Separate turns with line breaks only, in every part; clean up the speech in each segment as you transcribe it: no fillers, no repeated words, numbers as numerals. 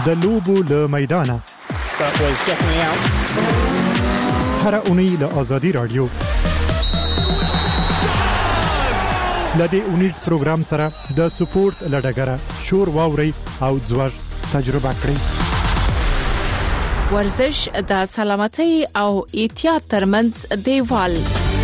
د لوبو له میدانه. هر اونۍ له آزادي رادیو لدې اونیز پروګرام سره د سپورت لډګره شور واوري او ځوږ تجربه کړئ.
ورزش د سلامتۍ او احتیاط ترمنځ دیوال.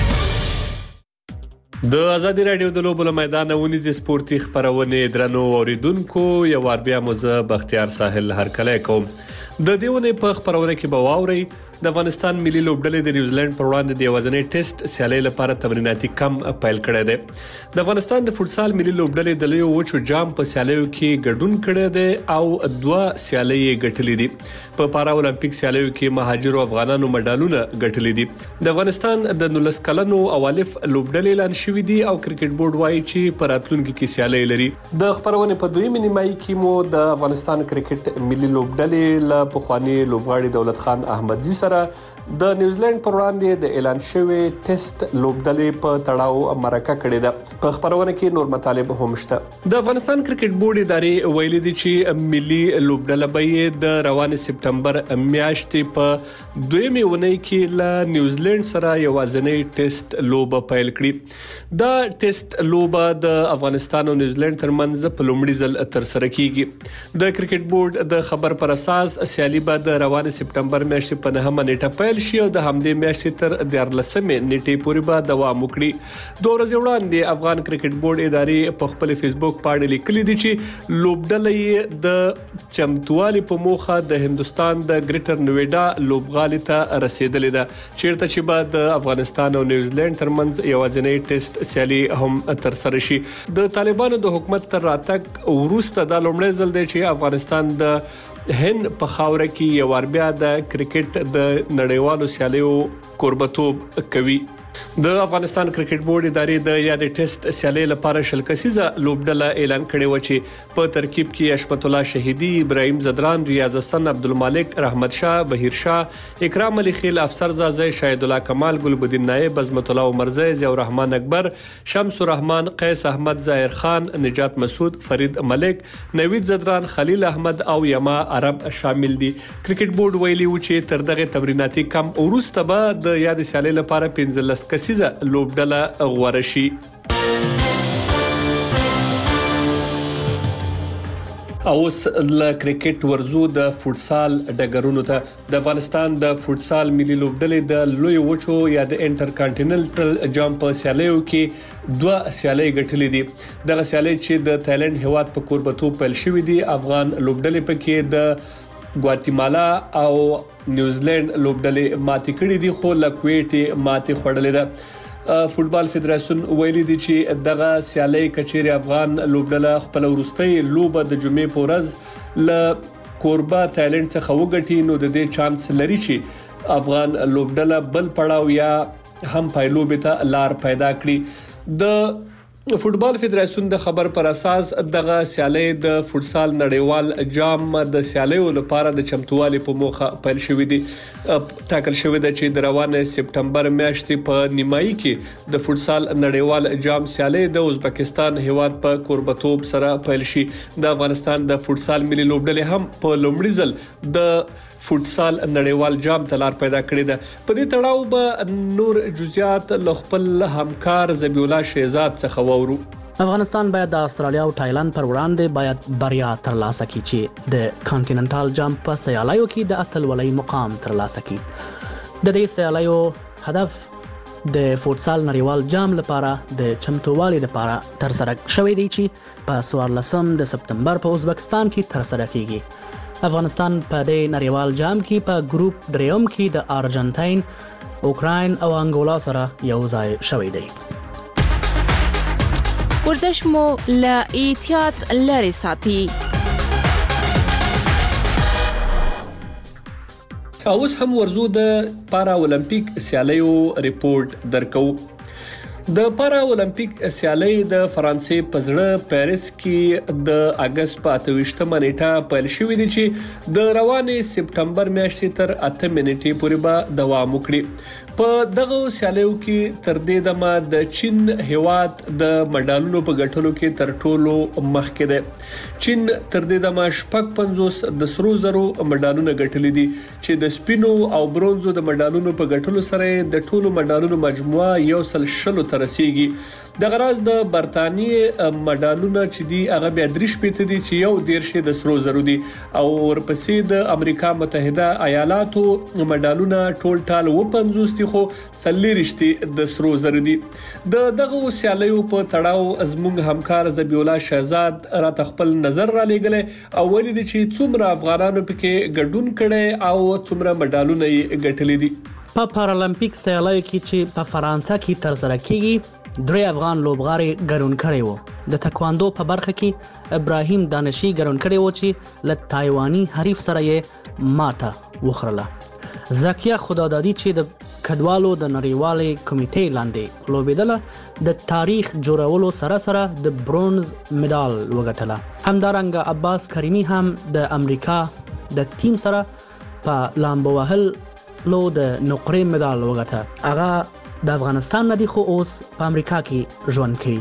د آزادي رادیو د لوبو له میدان اونیز سپورتي خبرونه درنو اوریدونکو یو ور بیا مزه بختیار ساحل هر کله کوم. د دیونه په خبرونه کې به واوري د افغانستان ملي لوبډلې د نیوزیلند پر وړاندې د یوازنۍ ټیسټ سیالۍ لپاره تمریناتي کم پیل کړی دی. د افغانستان د فوټسال ملي لوبډلې د لیو وچو جام په سیالیو کې ګډون کړی دی او 2 سیالۍ ګټلې دي. په پارا اولمپیک سیالیو کې مهاجرو افغانانو مډالونه ګټلې دي. د افغانستان د 19 کلنو اولف لوبډلې اعلان شوې دي او کرکټ بورډ وایي چې په راتلونکي کې سیالۍ لري. د خبرونه په دویمه نیمایي کې مو د افغانستان کرکټ ملي لوبډلې له پخوانی لوبغاړي دولت خان احمدزي سره د نیوزیلند پر وړاندې د اعلان شوی ټیسټ لوبډلې په تړاو مرکه کړې ده. په خبرونه کې نور مطالب هم شته. د افغانستان کرکټ بورډ ادارې ویلي دي چې ملي لوبډله به د روان سپټمبر میاشتې په دویمه ونې کې له نیوزیلند سره یوازنۍ ټیسټ لوبه پیل کړي. دا ټیسټ لوبه د افغانستان او نیوزیلند ترمنځ په لومړي ځل تر سره کیږي. د کرکټ بورډ د خبر پر اساس سیالي به د روان سپټمبر میاشتې په 9 نیټه پیل شي او د همدې میاشتې تر 14 نیټې پورې به دوام وکړي. 2 ورځې وړاندې افغان کرکټ بورډ ادارې په خپل فیسبوک باندې لیکلي دي چې لوبډله د چمتووالي په موخه د هندستان د ګریټر نویډا لوبغالي ته رسیدلې ده چیرته چې به د افغانستان او نیوزیلند ترمنځ یوازنۍ ټیسټ سیالي هم تر سره شي. د طالبانو د حکومت تر راتګ وروسته د لومړي ځل دی چې افغانستان د هند په خاوره کې یو ور بیا د کرکټ د نړیوالو سیالیو کوربتوب کوي. د افغانستان کرکټ بورډ ادارې د یاد ټیسټ سیالۍ لپاره شلکسیزه لوبډله اعلان کړې و چې په ترکیب کې اشمت الله شهیدی، ابراهیم زدران، ریاض حسن، عبدالمالک، رحمت شاه، بهیر شاه، اکرام علي خیل، افسر زازی، شاهد الله کمال، ګلبدین نایب، عظمت الله عمرزی، ضیاء الرحمن اکبر، شمس الرحمن، قیس احمد، ظاهر خان، نجات مسعود، فرید ملک، نوید زدران، خلیل احمد او یما عرب شامل دي. کرکټ بورډ ویلي و چې تر دغه تمریناتي کم وروسته به د یاد سیالۍ لپاره 15 کسیزه لوبډله غوړه شي. اوس ل کرکټ ورزو د فوټسال ډګرونو ته. د افغانستان د فوټسال ملي لوبډلې د لوی وچو یا د انټر کانټیننټل جام په سیالیو کې 2 سیالۍ ګټلې دي. دغه سیالۍ چې د تایلند هیواد په کوربتوب پیل شوې دي. افغان لوبډلې پکې د ګواتیمالا او نیوزیلند لوبډلې ماتې کړې دي خو له کویټ ماتې خوړلې ده. فوټبال فدراسیون ویلي دی چې دغه سیالۍ کچېري افغان لوبډله خپل ورستۍ لوبه د جمعې په ورځ ل کوربا تایلند څخه وګټي نو د دې چانس لري چې افغان لوبډله بل پړاو یا هم پایلوبې ته لار پیدا کړي. د فوټبال فدراسیون د خبر پر اساس دغه سیالۍ د فوټسال نړیوال جام د سیالیو لپاره د چمتووالي په موخه پیل شوې دي. ټاکل شوې ده چې د روانه سپټمبر میاشتې په نیمایي کې د فوټسال نړیوال جام سیالۍ د ازبکستان هیواد په کوربتوب سره پیل شي. د افغانستان د فوټسال ملي لوبډلې هم په لومړي ځل د فوټسال نړیوال جام تلار پیدا کړی ده. په دې تړاو به نور جزئیات له خپل همکار ذبیح الله شهزاد څخه واورو.
افغانستان باید د استرالیا او تایلند پر وړاندې باید بریا ترلاسه کړي چې د کانټیننټال جام په سیالیو کې د اتلولۍ مقام ترلاسه کړي. د دې سیالیو هدف د فوټسال نړیوال جام لپاره د چمتووالي لپاره تر سره شوی دی چې په 14 د سپټمبر په ازبکستان کې تر سره کیږي. افغانستان په دې نړیوال جام کې په ګروپ دریم کې د ارجنټاین، اوکراین او انګولا سره یو ځای شوی دی.
ورزش مو له احتیاط لري ساتي.
اوس هم ورزو د پارا اولمپیک سیالیو ریپورت درکو. د پارا اولمپیک سیالۍ د فرانسې په زړه پاریس کې د اگست په 28 نیټه پیل شوې دي چې د روانې سپټمبر میاشتې تر 8 نیټې پورې به دوام وکړي. په دغه سیالیو کې تر دې دمه د چین هیواد د مډالونو په ګټلو کې تر ټولو مخکې ده. چین تر دې دمه 55 د سرو زرو مډالونه ګټلي دي چې د سپینو او برونزو د مډالونو په ګټلو سره د ټولو مډالونو مجموعه 160 ته رسیږي. د غراز د برتانیې مډالونه چې دي هغه بیا 3 دي چې یو 10 د سرو زرو دي او ورپسې د امریکا متحده ایالاتو مډالونه ټول ټال 50 دي خو 40 د سرو زرو دي. د دغه سیالیو په تړاو زموږ همکار زبی الله شهزاد را خپل نظر را لګلې او ولې دي چې څومره افغانانو پکې ګډون کړي او څومره مډالونه یې ګټلي دي.
په پارالمپیک سیالیو کې چې په فرانسه کې ترسره کیږي 3 افغان لوبغاړي ګډون کړي وو. د تکواندو په برخه کې ابراهیم دانشي ګډون کړي وو چې له تایواني حریف سره یې ماته وخړله. زکیه خدادادي چې د کډوالو د نړیوالې کمیټې لاندې لوبېدله د تاریخ جوړولو سره سره د برونز مډال وګټله. همدارنګه عباس کریمی هم د امریکا د ټیم سره په لامبو وهلو د نقرې مډال وګټه. هغه د افغانستان نه دی خو اوس په امریکا کې ژوند کوي.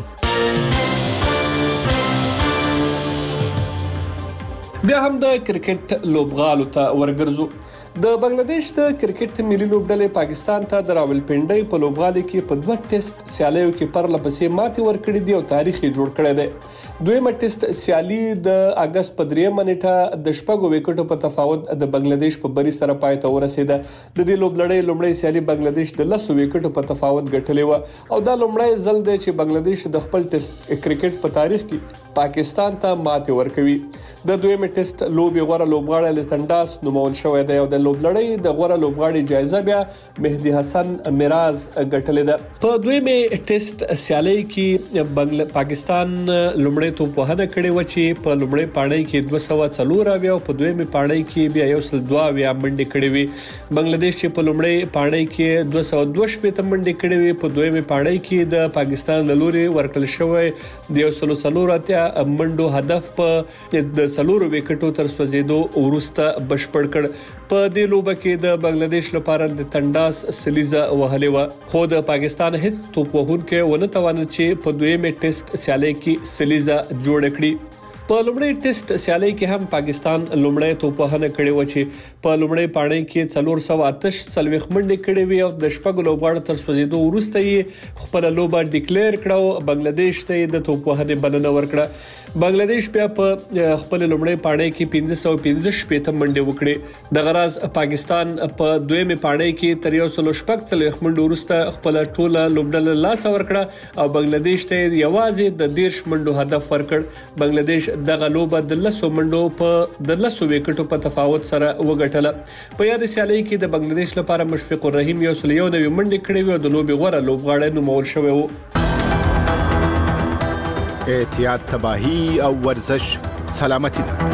بیا هم د کرکټ لوبغالو ته ورګرځو. د بنگلاديش د کرکټ ملي لوبډلې پاکستان ته د راولپنډۍ په لوبغالي کې په 2 ټیسټ سیالیو کې پرلپسې ماتې ورکړې دي او تاریخ یې جوړ کړی دی. دویمه ټیسټ سیالي د اگست په 3 نیټه د شپږو وکټو په تفاوت د بنگلاديش په بری سره پای ته ورسېده. د دې لوبلړۍ لومړی سیالي بنگلاديش د 10 وکټو په تفاوت ګټلې و او دا لومړی ځل دی چې بنگلاديش د خپل ټیسټ کرکټ په تاریخ کې پاکستان ته ماتې ورکوي. د دویمه ټیسټ لوبي غوړه لوبغاړی لتنداس نومول شوی دی او د لوبلړۍ د غوړه لوبغاړي جایزه بیا مهدي حسن میراز ګټلې ده. په دویمه ټیسټ سیالي کې پاکستان لومړی توپوهنه کړې و چې په لومړی پاڼۍ کې 204 او په دویمه پاڼۍ کې بیا 102 منډې کړې وي. بنگلاديش چې په لومړی پاڼۍ کې 222 منډې کړې وي په دویمه پاڼۍ کې د پاکستان لوري ورکل شوی د 134 منډو هدف په د سلورو وکټو تر سوځیدو ورسته بشپړ کړ. په دې لوبه کې د بنگلاديش لپاره د تنداس سلیزه وهلې و خو د پاکستان هیڅ توپوهونکو ونه توانل چې په دویمه ټیسټ سیالي کې سلیزه جوړ کړي. په لومړی ټیسټ سیالي کې هم پاکستان لومړی توپوهنه کړې و چې په لومړی پاڼۍ کې 438 منډې کړې وي او د شپږ لوبغاړو تر سوځیدو وروسته یې خپل لوبه ډیکلیئر کړه. بنگلاديش ته د توپوهنې بلنه ورکړه. بنگلاديش بیا په خپل لومړی پاڼۍ کې 515 منډې وکړې. د غراز پاکستان په دویمه پاڼۍ کې تر 140 منډو وروسته خپل ټوله لوبډله لاس ورکړه او بنگلاديش ته یوازې د 10 منډو هدف ورکړ. بنگلاديش دغه لوبه د 10 منډو په د 10 وکټو په تفاوت سره وګټله. په یاد سیالي کې د بنگلاديش لپاره مشفق الرحیم 191 منډې کړې وي او د لوبي غوړه لوبغاړی نومول شوی و.
احتیاط تباہی او ورزش سلامتی ده.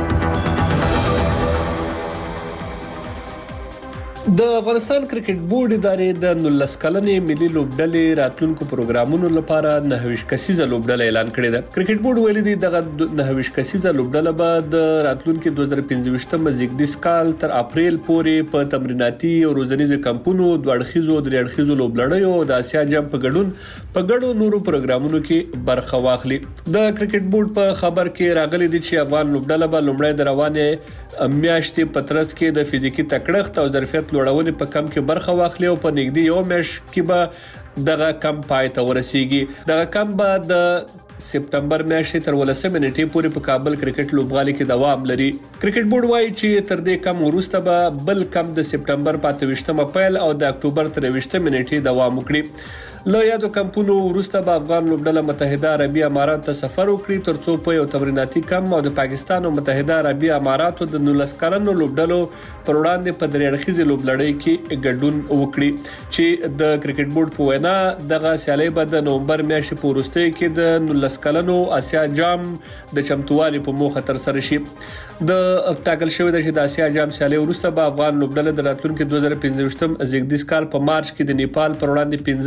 د افغانستان کرکټ بورډ ادارې د 19 کلنې ملي لوبډلې راتلونکو پروګرامونو لپاره 29 کسیزه لوبډله اعلان کړې ده. کرکټ بورډ ویلي دی دغه 29 کسیزه لوبډله به د راتلونکو 2025 زیږدیز کال تر اپریل پورې په تمریناتي او روزنیز کمپونو دوړخیزو درېړخیزو لوبډلې او د اسیا جام په ګډون نورو پروګرامونو کې برخه واخلي. د کرکټ بورډ په خبر کې راغلي دي چې افغان لوبډله به لومړی د روانه میاشتې پترس کې د فزیکی تکړښت او ظرفیت لوړونې په کم کې برخه واخلي او په نږدې یو میاشت کې به دغه کم پای ته ورسیږي. دغه کم به د سپتمبر میاشتې تر 18 نیټې پورې په کابل کرکټ لوبغالي کې دوام لري. کرکټ بورډ وایي چې تر دې کم وروسته به بل کم د سپتمبر 25 اپریل او د اکتوبر 23 نیټې دوام وکړي. له یادو کمپونو وروسته به افغان لوبډله متحده عربي امارات ته سفر وکړي ترڅو په یو تمریناتي کم او د پاکستان او متحده عربي اماراتو د 19 کلنو لوبډلو پر وړاندې په درېړخیزې لوبلړۍ کې ګډون وکړي چې د کرکټ بورډ په وینا دغه سیالي به د نومبر میاشتې په وروستۍ کې د 19 کلنو اسیا جام د چمتووالي په موخه تر سره شي. د ټاکل شوی د چې د اسیا جام سیالي وروسته به افغان لوبډله د راتلونکو 2025 زیږدیز کال په مارچ کې د نیپال پر وړاندې 15 ورځې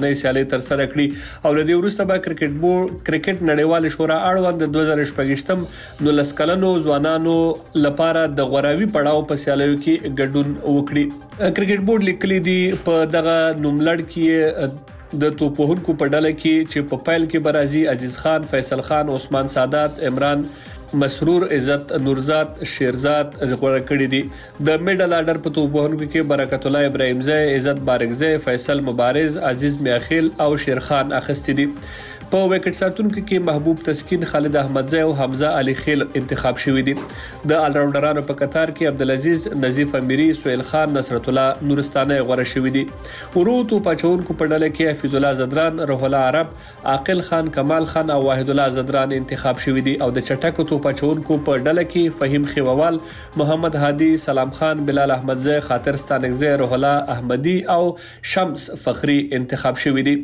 ورځنۍ سیالي تر سره کړي او لدی وروسته به کرکټ نړیوال شورا اړوند د 2018 19 کلنو ځوانانو لپاره د غوراوي پړاو په سیالیو کې ګډون وکړي. کرکټ بورډ لیکلي دی په دغه نوملړ کې د توپوهونکو په ډله کې چې په پایل کې برازي عزیز خان، فیصل خان، عثمان سادات، عمران مسرور، عزت نورزاد، شیرزاد غوړه کړی دي. د میډل آرډر په توپوهونکو کې برکت الله ابراهیمزی، عزت بارګزی، فیصل مبارز، عزیز میاخیل او شیرخان اخستی دي. په وکټ ساتونکو کې محبوب تسکین، خالد احمدزی او حمزه علي خیل انتخاب شوی دي. د آل راونډرانو په قطار کې عبدالعزیز، نظیف امیری، سهیل خان، نصرت الله نورستانه غوړه شوی دي. ورو تو پچونکو په ډله کې حفیظ الله زدران، روح الله عرب، عاقل خان، کمال خان او واحد الله زدران انتخاب شوی دي او د چټکو تو پچونکو په ډله کې فهیم خیووال، محمد هادي، سلام خان، بلال احمدزی، خاطر ستانکزی، روح الله احمدی او شمس فخری انتخاب شوی دي.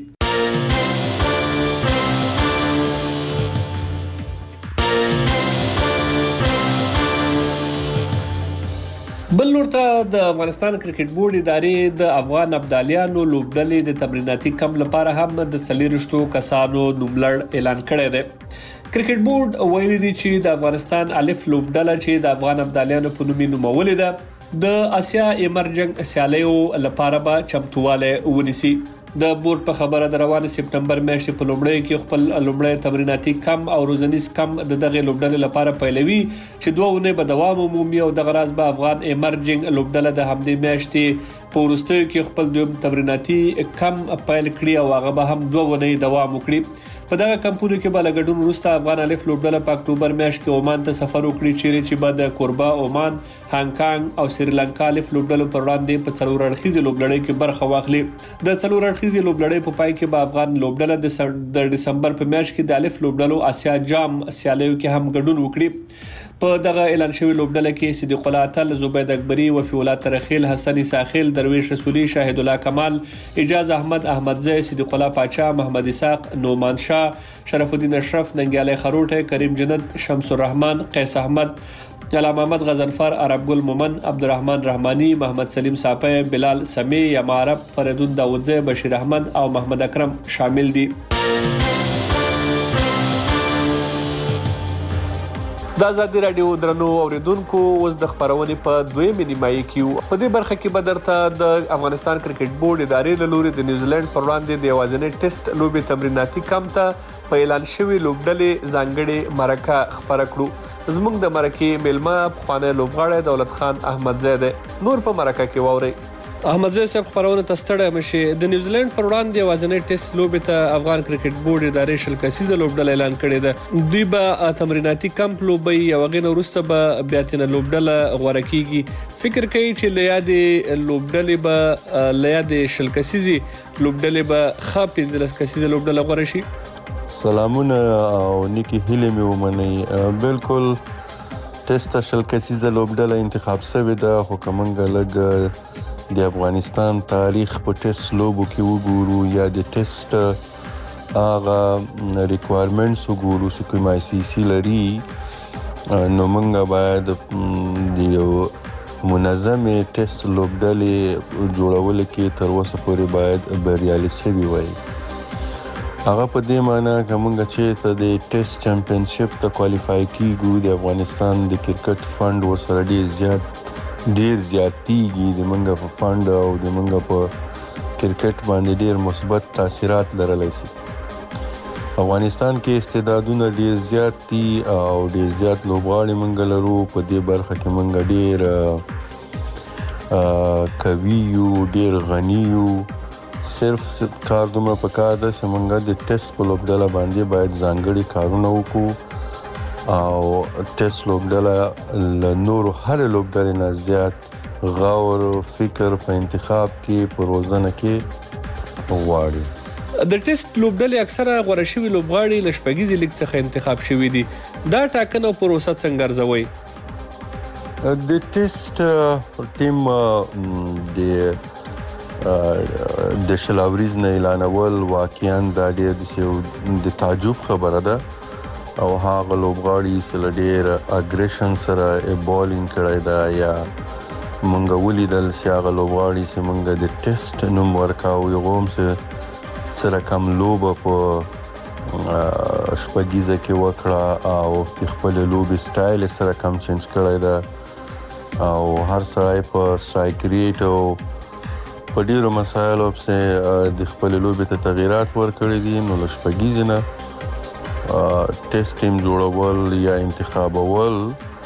بل لورته د افغانستان کرکټ بورډ ادارې د افغان ابدالیانو لوبډلې د تمریناتي کم لپاره هم د 40 کسانو نوملړ اعلان کړی دی. کرکټ بورډ ویلي دی چې د افغانستان الف لوبډله چې د افغان ابدالیانو په نوم نومولې ده د اسیا ایمرجنګ سیالیو لپاره به چمتواله ونیسي. د بورډ په خبره د روانه سپټمبر میاشتې په لومړی کې خپل لومړی تمریناتي کم او روزنیز کم د دغه لوبډلې لپاره پیلوي چې 2 ونې به دوام ومومي او د غراز به افغان ایمرجنګ لوبډله د همدې میاشتې په وروستیو کې خپل دویم تمریناتي کم پیل کړي او هغه به هم 2 ونې دوام وکړي. په دغه کمپونو کې به لګډون وروسته افغان الف لوبډله په اکتوبر میاشت کې عمان ته سفر وکړي چې به د کوربا، عمان، هانګ کانګ او سریلانکا الف لوبډلو پر وړاندې په څلور اړخیزې لوبډلې کې برخه واخلي. د څلور اړخیزې لوبډلې په پای کې به افغان لوبډله د دسمبر په میاشت کې د الف لوبډلو آسیا جام سیالیو کې هم ګډون وکړي. په دغه اعلان شوی لوبډله کې صدیق الله اتل، زبید اکبری، وفی الله ترخیل، حسن ساخیل، درویش رسولی، شاهد الله کمال، اجاز احمد احمدزی، صدیق الله پاچا، محمد اسحاق، نومان شاه، شرف الدین اشرف، ننګیالی خروټه، کریم جنت، شمس الرحمن، قیس احمد، علامه محمد غزنفر، عرب ګل مومن، عبدالرحمن رحمانی، محمد سلیم صافی، بلال سمی، یما عرب، فریدون داودزی، بشیر احمد او محمد اکرم شامل دي. د ازادي رادیو درنو اوریدونکو اوس د خبرونې په دویمې نیمایي کې په دې برخه کې به درته د افغانستان کرکټ بورډ ادارې له لوري د نیوزیلند پر وړاندې د یوازینۍ ټیسټ لوبې تمریناتي کم ته په اعلان شوي لوبډلې ځانګړې مرکه خبره کړو. زموږ د مرکې میلمه پخوانی لوبغاړی دولت خان احمدزی دی. نور په مرکه کې واورئ. احمدزی صاحب خبرونه ته ستړی مشي. د نیوزیلند پر وړاندې یوازینۍ ټیسټ لوبې ته افغان کرکټ بورډ ادارې 40 کسیزه لوبډله اعلان کړې ده. دوی به تمریناتي کمپ لوبي او هغې نه وروسته به بیا ترې لوبډله غوره کیږي. فکر کوي چې له یادې لوبډلې به له یادې 40 کسیزې لوبډلې به ښه 15 کسیزه لوبډله غوره شي.
سلامونه او نیکی هیلې مې ومنئ. بالکل ټیسټ 40 کسیزه لوبډله انتخاب شوې ده خو که موږ لږ د افغانستان تاریخ په ټیسټ لوبو کې وګورو یا د ټیسټ هغه ریکوایرمنټس وګورو چې کوم آی سی سی لري نو موږ باید د یو منظمې ټیسټ لوبډلې جوړولو کې تر اوسه پورې باید بریالي شوي وای. هغه په دې معنی که موږ چې د ټیسټ چمپینشپ ته کوالیفای کیږو د افغانستان د کرکټ فنډ ورسره ډیر زیاتیږي. د منګه په فنډ او د منګه په کرکټ باندې ډیر مثبت تاثیرات لرلی شي. افغانستان کې استعدادونه ډیر زیات دي او ډیر زیات لوبغاړي منګه لرو. په دې برخه کې منګه ډیر قوي یو، ډیر غني یو. صرف کار دومره پکار ده چې منګه د ټیسټ په لوبډله باندې باید ځانګړي کارونه وکړو او ټیسټ لوبډله له نورو هر لوبډلې نه زیات غور فکر په انتخاب کې په روزنه کې غواړي.
د ټیسټ لوبډلې اکثره غوره شوي لوبغاړي له شپږیزې لیګ څخه انتخاب شوي دي. دا ټاکنه او پروسه څنګه ارزوئ؟
د ټیسټ ټیم د شلاوریز نه اعلانول واقعا دا ډېر د تعجب خبره ده او هغه لوبغاړي چې ډېر اګریشن سره بالینګ کړی ده یا مونږ ولیدل چې هغه لوبغاړي چې مونږ د ټیسټ نوم ورکاو یو هم چې سره کم لوبه په شپږیزه کې وکړه او خپل لوبي سټایل سره کم چینج کړی دا او هر سړی په سټرایک ریټ او په ډیرو مسایلو په د خپل لوبي ته تغیرات ورکړي دي. نو له شپږیزه نه ټیسټ ټیم جوړول یا انتخابول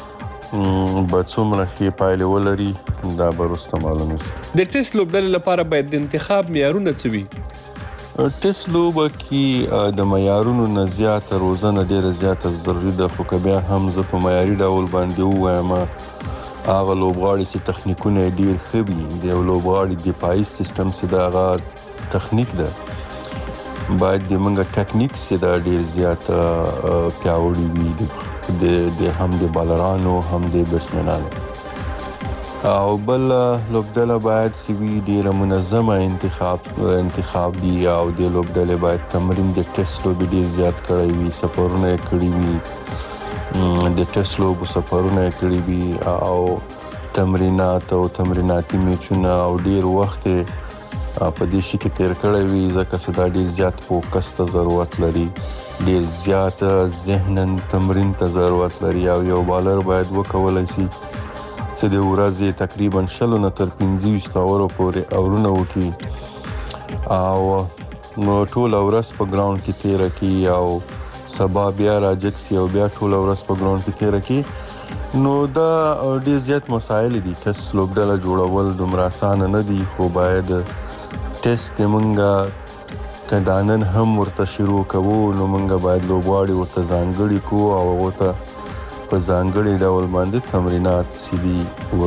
به څومره ښې پایلې ولري دا به وروسته معلومه شي.
د ټیسټ لوبډلې لپاره باید د انتخاب معیارونه څه وي؟
ټیسټ لوبه کې د معیارونو نه زیاته روزنه ډیره زیاته ضروري ده، خو که بیا هم زه په معیاري ډول باندې ووایم هغه لوبغاړي چې تخنیکونه ډیر ښه وي، د یو لوبغاړي دفاعي سیستم چې د هغه تخنیک ده باید د موږ ټکنیک چې دا ډیر زیاته پیاوړي وي د هم د بالرانو هم د بیټسمنانو. او بل لوبډله باید چې وي ډیره منظمه انتخابي او د لوبډلې باید تمرین د ټیسټ لوبې ډیر زیات کړی وي، سفرونه یې کړي وي، د ټیسټ لوبو سفرونه یې کړي وي او تمرینات او تمریناتي میچونه او ډیر وخت په دې شي کې تیر کړی وي، ځکه چې دا ډیر زیات فوکس ته ضرورت لري، ډیر زیات ذهنن تمرین ته ضرورت لري او یو بالر باید وکولای شي چې د ورځې تقریبا 40 نه تر 25 اورو پورې اورونه وکړي او نو ټول ورځ په ګراوند کې تیر کړي او سبا بیا راځي او بیا ټول ورځ په ګراوند کې تیر کړي. نو دا ډیر زیات مسایل دي. ټیسټ لوبډله جوړول دومره اسانه نه دي، خو باید ټیسټ مونږه کدانن هم ورته شروع کوو نو مونږ باید لوبغاړي ورته ځانګړي کو او ورته په ځانګړي ډول باندې تمرینات سیدي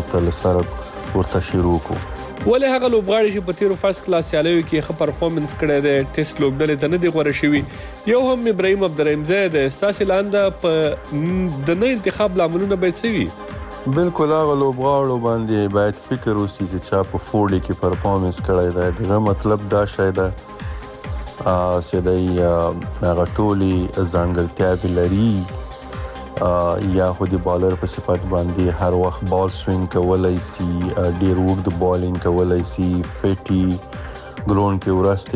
ورته شروع کو.
ولې هغه لوبغاړي چې په تیرو فرست کلاس سیالیو کې ښه پرفورمنس کړی دی ټیسټ لوبډلې ته نه دي غوره شوي؟ یو هم ابراهیم عبدالرحیم د ستاسې لاندې په د نه انتخاب لاملونه باید څه وي؟
بالکل هغه لوبغاړو باندې باید فکر وشي چې چا په فورډ کې پرفورمنس کړی دی. دغه مطلب دا شاید چې دی هغه ټولې ځانګړتیاوې لري یا خو د بالر په صفت باندې هر وخت بال سوینګ کولای شي، ډیر وګد بالینګ کولای شي، فټي ګراوند کې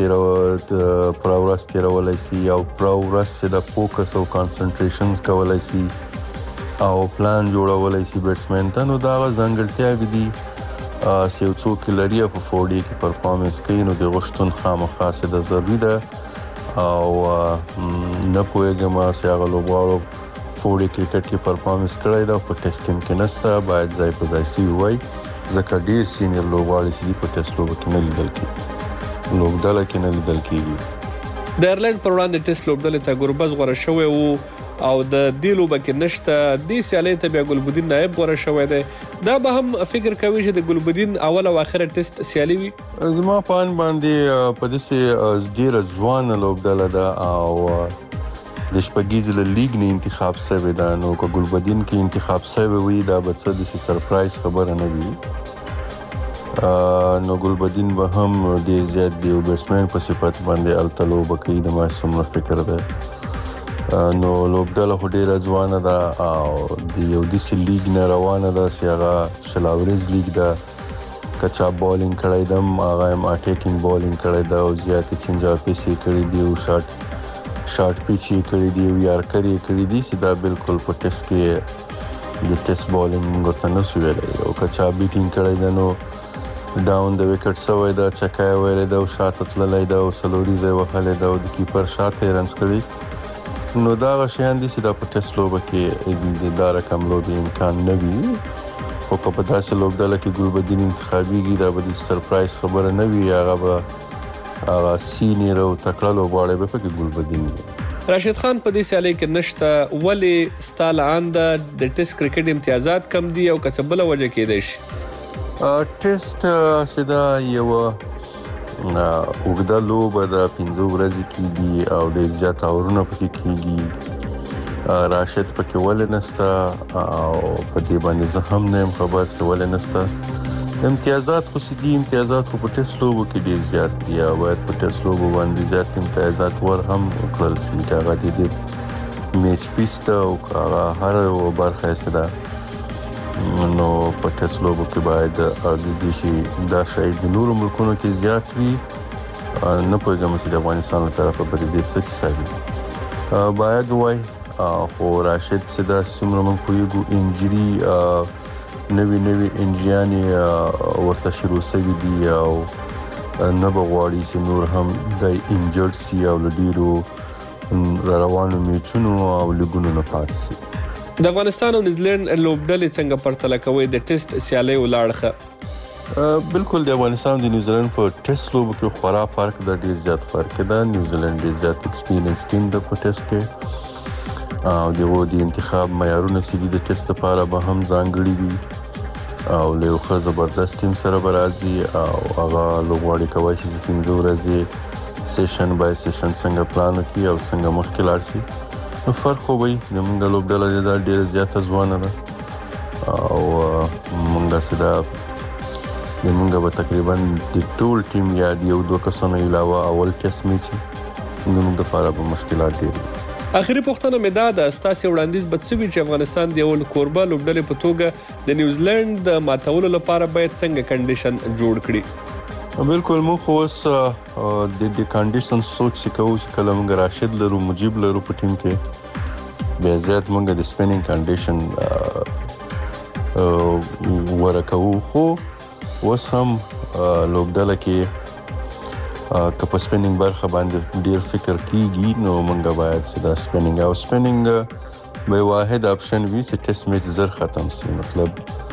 ورځ تیرولای شي او پر ورځ د فوکس او کانسنټریشنز کولای شي او پلان جوړولای شي بیټسمن ته. نو دا ځانګړتیاوې دي چې یو څوک لري په فورډي کې پرفورمنس کوي نو د غوښتون خامخا څه د ضروري ده او نه پوهېږم چې هغه لوبغاړو فورډي کرکټ کې پرفورمنس کړی دا په ټیسټ ټیم کې نشته، باید ځای په ځای شي وای ځکه ډیر سینیئر لوبغاړي چې په ټیسټ لوبه کې نه لیدل کیږي، لوبډله کې نه لیدل کیږي.
د ایرلند پر وړاندې ټیسټ لوبډلې ته ګوربز غوره شوی وو او د دې لوبه کې نشته، دې سیالۍ ته بیا ګلبدین نایب غوره شوی دی. دا به هم فکر کوي چې د ګلبدین اول او اخره ټیسټ سیالي وي؟
زما په ان باندې په دې ډیره ځوان لوبډله ده او د شپږیز لیګ نه انتخاب شوی ده. نو که ګلبدین کې انتخاب شوی وي دا به څه د سرپرایز خبره نه وي. نو ګلبدین به هم د زیات دی بیټسمن په صفت باندې التلوبه کوي د ما څومره فکر ده. نو لوبډله خو ډیره ځوانه ده او د یو داسې لیګ نه روانه ده چې هغه شلاورز لیګ ده. که چا بالینګ کړی ده هغه هم اټیکینګ بالینګ کړی ده او زیاتې چینج اپیس یې کړي دي او شارټ پیچ یې کړي دي او یارکر یې کړي دي چې دا بالکل په ټیسټ کې د ټیسټ بالینګ ورته نه شو ویلی. او که چا بیټینګ کړی ده نو ډاون د وکټ شوی ده، چکه یې ویلی ده او شاته تللی ده او څلوري ځای وهلی ده او د کیپر شاته یې رنز کړي. نو دا هغه شیان دي چې دا په ټیسټ لوبه کې دا رقم لوبې امکان نه وي. خو که په داسې لوبډله کې ګلبدین انتخابیږي دا به د سرپرایز خبره نه وي، هغه سینیئر او تکړه لوبغاړی به پکې ګلبدین وي.
راشد خان په دې سیالۍ کې نشته، ولې ستا له انده د ټیسټ کرکټ امتیازات کم دي او که څه بله وجه کېدای شي؟
ټیسټ چې دا یوه اوږده لوبه ده، 15 ورځې کېږي او ډېر زیات اورونه پکې کېږي. راشد پکې ولې نشته او په دې باندې زه هم نه یم خبر چې ولې نشته. امتیازات خو سدي امتیازات خو په ټیسټ لوبو کې ډېر زیات دي او باید په ټیسټ لوبو باندې زیات امتیازات ور هم کړل شي. هغه د میچ پیسته او هغه هر برخه یې ده. نو په ټیسټ لوبو کې باید د دې شي دا شاید د نورو ملکونو کې زیات وي نه پوهیږم چې د افغانستان له طرفه به دې څه کیسه وي باید وای خو راشد سدا څومره موږ پوهیږو انجری نوی انجیانې ورته شروع شوي دي او نه بغواړي چې نور هم د انجرډ سي او لډیرو روانو میچونو او لګونو نه پاتې شي.
د افغانستان او نیوزیلند لوبډلې څنګه پرتله کوي د ټیسټ سیالۍ ولاړخه؟
بالکل د افغانستان او د نیوزیلند په ټیسټ لوب کې خورا فرق د ډیر زیات فرق ده. نیوزیلند ډیر زیات ایکسپیرینس ټیم د په ټیسټ کې او دغه د انتخاب معیارونه چې د ټیسټ لپاره به هم ځانګړي دي او له یو ښه زبردست ټیم سره برازي او هغه لوبغاړي کوي چې 15 ورځې سیشن بای سیشن څنګه پلان وکړي او څنګه مخکې لاړ شي. نو فرق خو وي زموږ لوبډله د ډېر زیاته ځوانه ده او موږ سره زموږ به تقریبا د ټول ټیم یا د یو دوه کسانو علاوه اول ټیسټ میچ زموږ لپاره به مشکلات ډېر دي.
اخیری پوښتنه مې دا ده ستاسو وړاندیز به څه وي چې افغانستان د یو کوربه لوبډلې په توګه د نیوزیلند د ماتولو لپاره باید څنګه کنډیشن جوړ کړي؟
بالکل موږ اوس د کنډیشن سوچ کوو چې کله موږ راشد لرو مجيب لرو په ټیم کې به زیات موږ د سپینینګ کنډیشن ورکو خو اوس هم لوبډله کې که په سپینینګ برخه باندې ډیر فکر کیږي نو موږ باید سدا سپینینګ او سپینینګ به واحد اپشن وي چې ټیسټ میچ زر ختم شي مطلب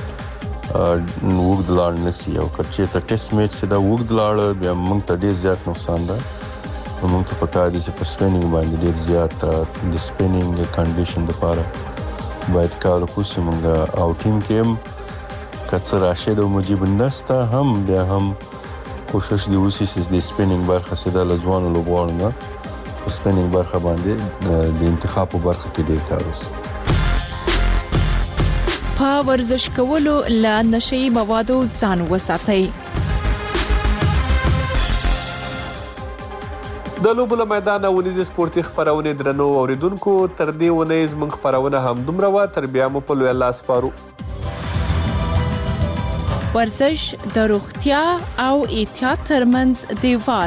وګد لاړ نسی او کچې ته ټیسټ میچ سدا وګد لاړ بیا موږ ته ډیر زیات نقصان ده. موږ ته پکار دي چې په سپینینګ باندې ډیر زیات د سپینینګ کنډیشن لپاره باید کار وکړو چې موږ او ټیم کې هم کڅ راشد او مجيب نستا هم بیا هم کوشش دی وسی چې د سپینینګ برخه سدا لزوان لوبغاړو نه سپینینګ برخه باندې د انتخاب په برخه کې ډیر کار وسی.
په ورزش کولو له نشي موادو ځان وساتئ.
د لوبو له میدانه ونیزې سپورتي خبرونه درنو اوریدونکو تر دې ونې زموږ خبرونه هم دومره وا تر بیا مو په لوی الله سپارو.
ورزش د روغتیا او احتیاط ترمنځ دیوال.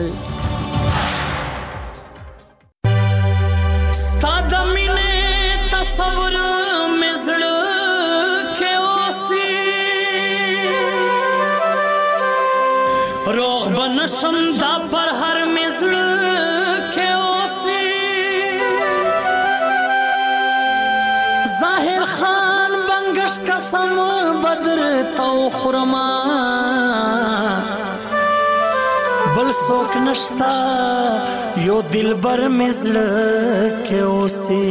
ستاد مینه تصور مزړه کې اوسې روغ بنشم دا پر هر مزړه کې اوسې ظاهر خان بنگش قسم بدر تو خرما بل څوک نشتا یو دلبر مزړه کې اوسې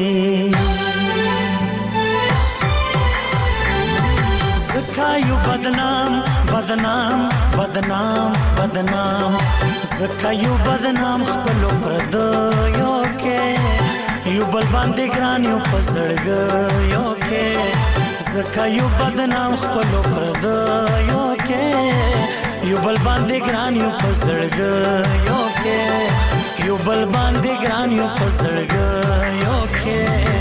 زکا یو بدنام بدنام بدنام بدنام زکا یو بدنام خپل پردو یو کې یو بل باندې ګران یو پسړګ یو کې زکا یو بدنام خپل پردو یو کې یو بل باندې ګران یو پسړګ یو کې یو بل باندې ګران یو پسړګ یو کې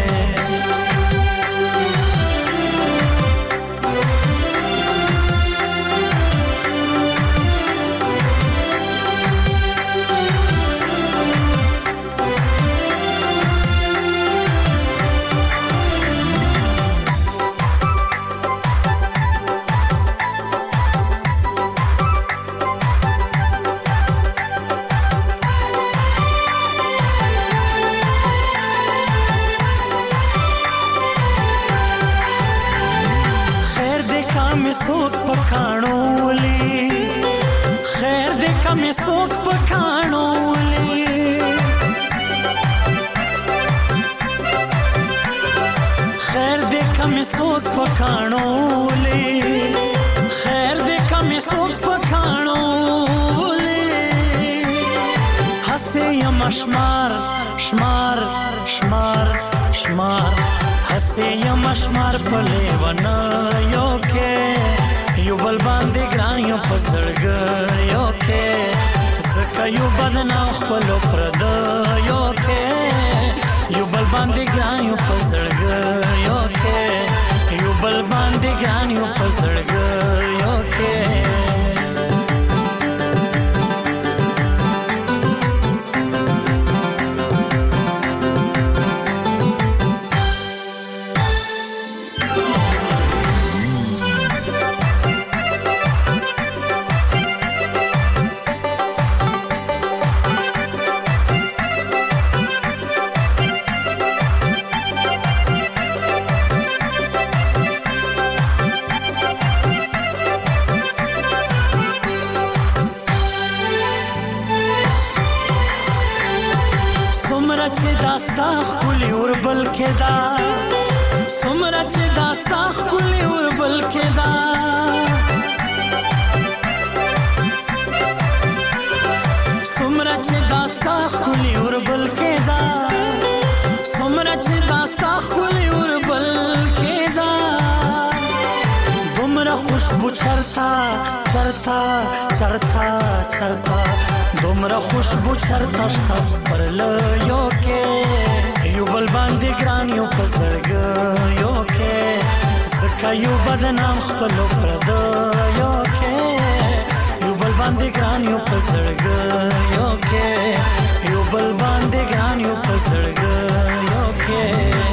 सोच पकाणोली खैर देखा मैं सोच पकाणोली खैर देखा मैं सोच पकाणोली खैर देखा मैं सोच पकाणोली हंसे यम शमार शमार शमार शमार हसे यम शमार पले वना यो के یو بل باندې ګران یو پسړګ یو کې زکه یو بدنام خپل پرد یو کې یو بل باندې ګران یو پسړګ یو کې یو بل باندې ګران یو پسړګ یو کې وربل کېدا څومره چې دا ستا ښکلي وربل کېدا څومره چې دا ستا ښکلي وربل کېدا څومره چې دا ستا ښکلي وربل کېدا دومره خوشبو چرتا چرتا چرتا چرتا دومره خوشبو چرتا شته سپرلیو کې یو بل باندې ګران یو په زړګیو کې ځکه یو بدنام خپلو پردیو کې یو بل باندې ګران یو په زړګیو کې یو بل باندې ګران یو په زړګیو کې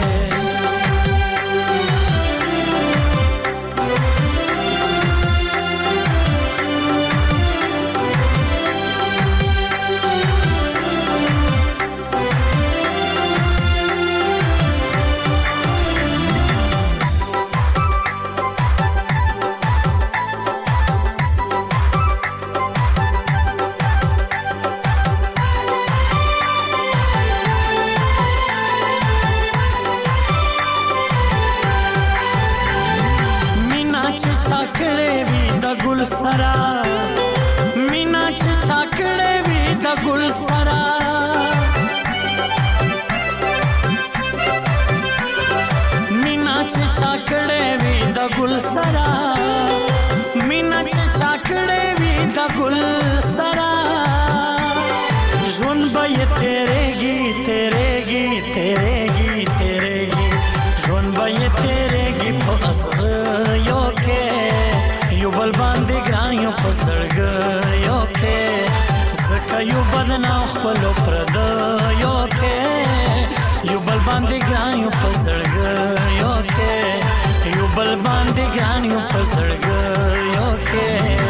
سرا مینا چې چاکړې وي د ګل سرا مینا چې چاکړې وي د ګل سرا مینا چې چاکړې وي د ګل سرا ژوند به یې تیرېږي تیرېږي تیرېږي تیرېږي ژوند به یې تیرېږي په اصغیو کې یو بل باندې ګران یو په زړګیو کې ځکه یو بدنام خپلو پردیو کې یو بل باندې ګران یو په زړګیو کې یو بل باندې ګران یو په زړګیو کې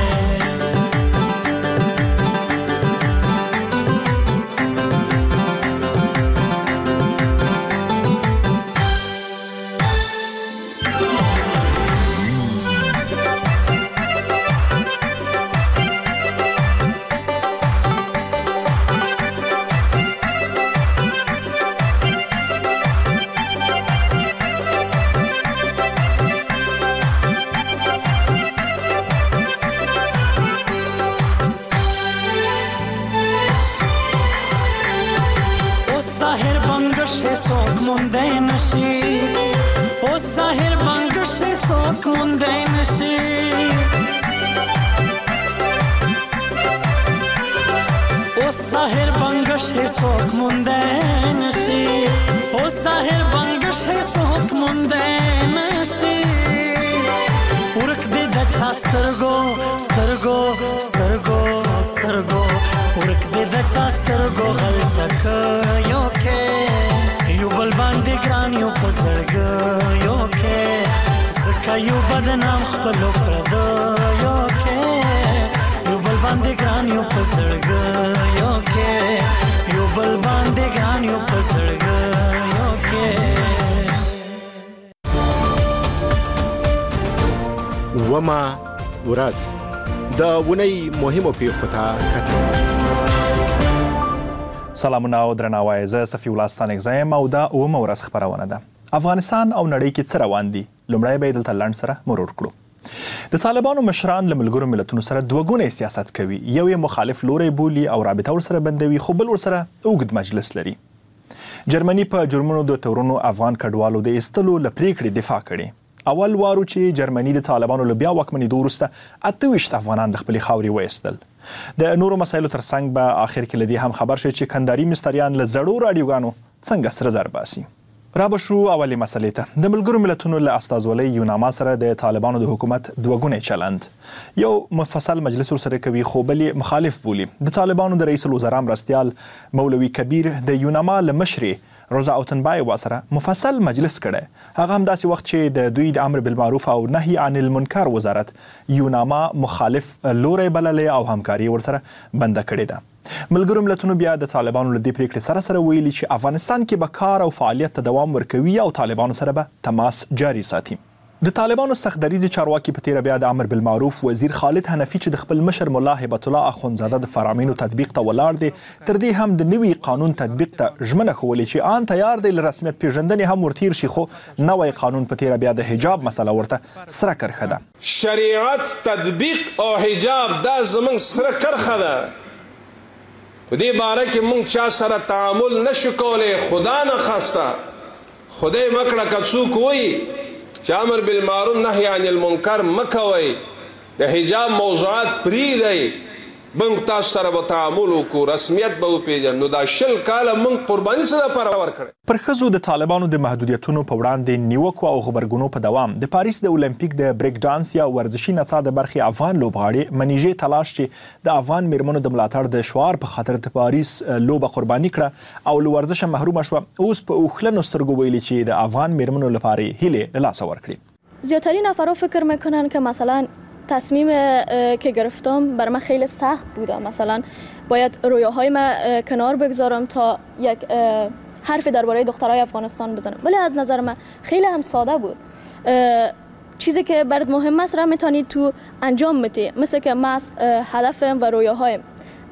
سترګو سترګو سترګو سترګو ورک دې د چا سترګو غلچک یو کې یو بل باندې ګران یو په زړګیو کې ځکه یو بدنام خپلو پردیو کې یو بل باندې ګران یو په زړګیو کې یو بل باندې ګران یو په زړګیو کې
وما ورځ د ونی مهمو پیښو ته کتل.
سلامونه او درناوی، زه صفی الله ستانک زم او دا اومه ورځ خبرونه ده. افغانستان او نړۍ کې څه روان دي؟ لومړی به دلته لاند سره مرور کړو. د طالبانو مشران له ملګرو ملتونو سره دوه ګونی سیاست کوي. یو یې مخالف لوري بولي او رابطه ورسره بندوي، خو بل ورسره اوږد مجلس لري. جرمني په جرمونو د تورونو افغان کډوالو د ایستلو له پریکړې دفاع کړې. اول وارو چې جرمني د طالبانو له بیا واکمنېدو وروسته 28 افغانان د خپلې خاورې وایستل. د نورو مسایلو ترڅنګ به آخر کې له دې هم خبر شي چې کندهاري مستریان له زړو راډیوګانو څنګه سره زر باسي. رابشو اولې مسلې ته. د ملګرو ملتونو له استازولۍ یوناما سره د طالبانو د حکومت دوه ګونی چلند. یو مفصل مجلس ورسره کوي خو بل مخالف بولي. د طالبانو د رئیس الوزرا مرستیال مولوي کبیر د یوناما له مشرې روزا اوتنبای واسره مفصل مجلس کړي. هغه هم داسې وخت چې د دوی د امر بالمعروف او نهي عن المنکر وزارت یوناما مخالف لوري بللې او همکاري ورسره بند کړې ده. ملګرو ملتونو بیا د طالبانو له دې پریکړې سره ویلي چې افغانستان کې به کار او فعالیت ته دوام ورکوي او طالبانو سره به تماس جاري ساتي. د طالبانو سختدریز چارواکي په تیره بیا د امر بالمعروف وزیر خالد حنفي چې د خپل مشر مولا هبت الله اخونزاده د فرامینو تطبیق ته ولاړ دی، تر دې هم د نوي قانون تطبیق ته ژمنه ښولې چې آن تیار دی له رسمیت پیژندنې هم ورتیر شي، خو نوی قانون په تیره بیا د حجاب مسله ورته سره کرښه ده.
شریعت تطبیق او حجاب دا زموږ سره کرښه ده. په دې باره کې موږ چا سره تعامل نشو کولی، خدا نه خواسته خدای مکړه که څوک وایي چې امر بالمعروف نهی عن المنکر مکوئ، د حجاب موضوعات پرېږدئ، موږ تاسو سره به تعامل وکړو، رسمیت به وپېژنو. نو دا 20 کاله موږ قرباني څه دپاره ورکړې.
پر ښځو د طالبانو د محدودیتونو په وړاندې نیوکو او غبرګونو په دوام د پاریس د اولمپیک د بریک ډانس یا ورزشي نڅا د برخې افغان لوبغاړې منیژې تلاش چې د افغان میرمنو د ملاتړ د شعار په خاطر د پاریس لوبه قرباني کړه او له ورزشه محرومه شوه، اوس په اوښلنو سترګو ویلي چې د افغان میرمنو لپاره هیلې له لاسه ورکړي.
زیادترین افراد فکر میکنن که مثلا تصمیم که گرفتم بر من خیلی سخت بوده، مثلا باید رویاهای من کنار بگذارم تا یک حرفی درباره دخترای افغانستان بزنم، ولی از نظر من خیلی هم ساده بود. چیزی که برات مهم است را میتونی تو انجام بدی، مثل که من از هدفم و رویاهایم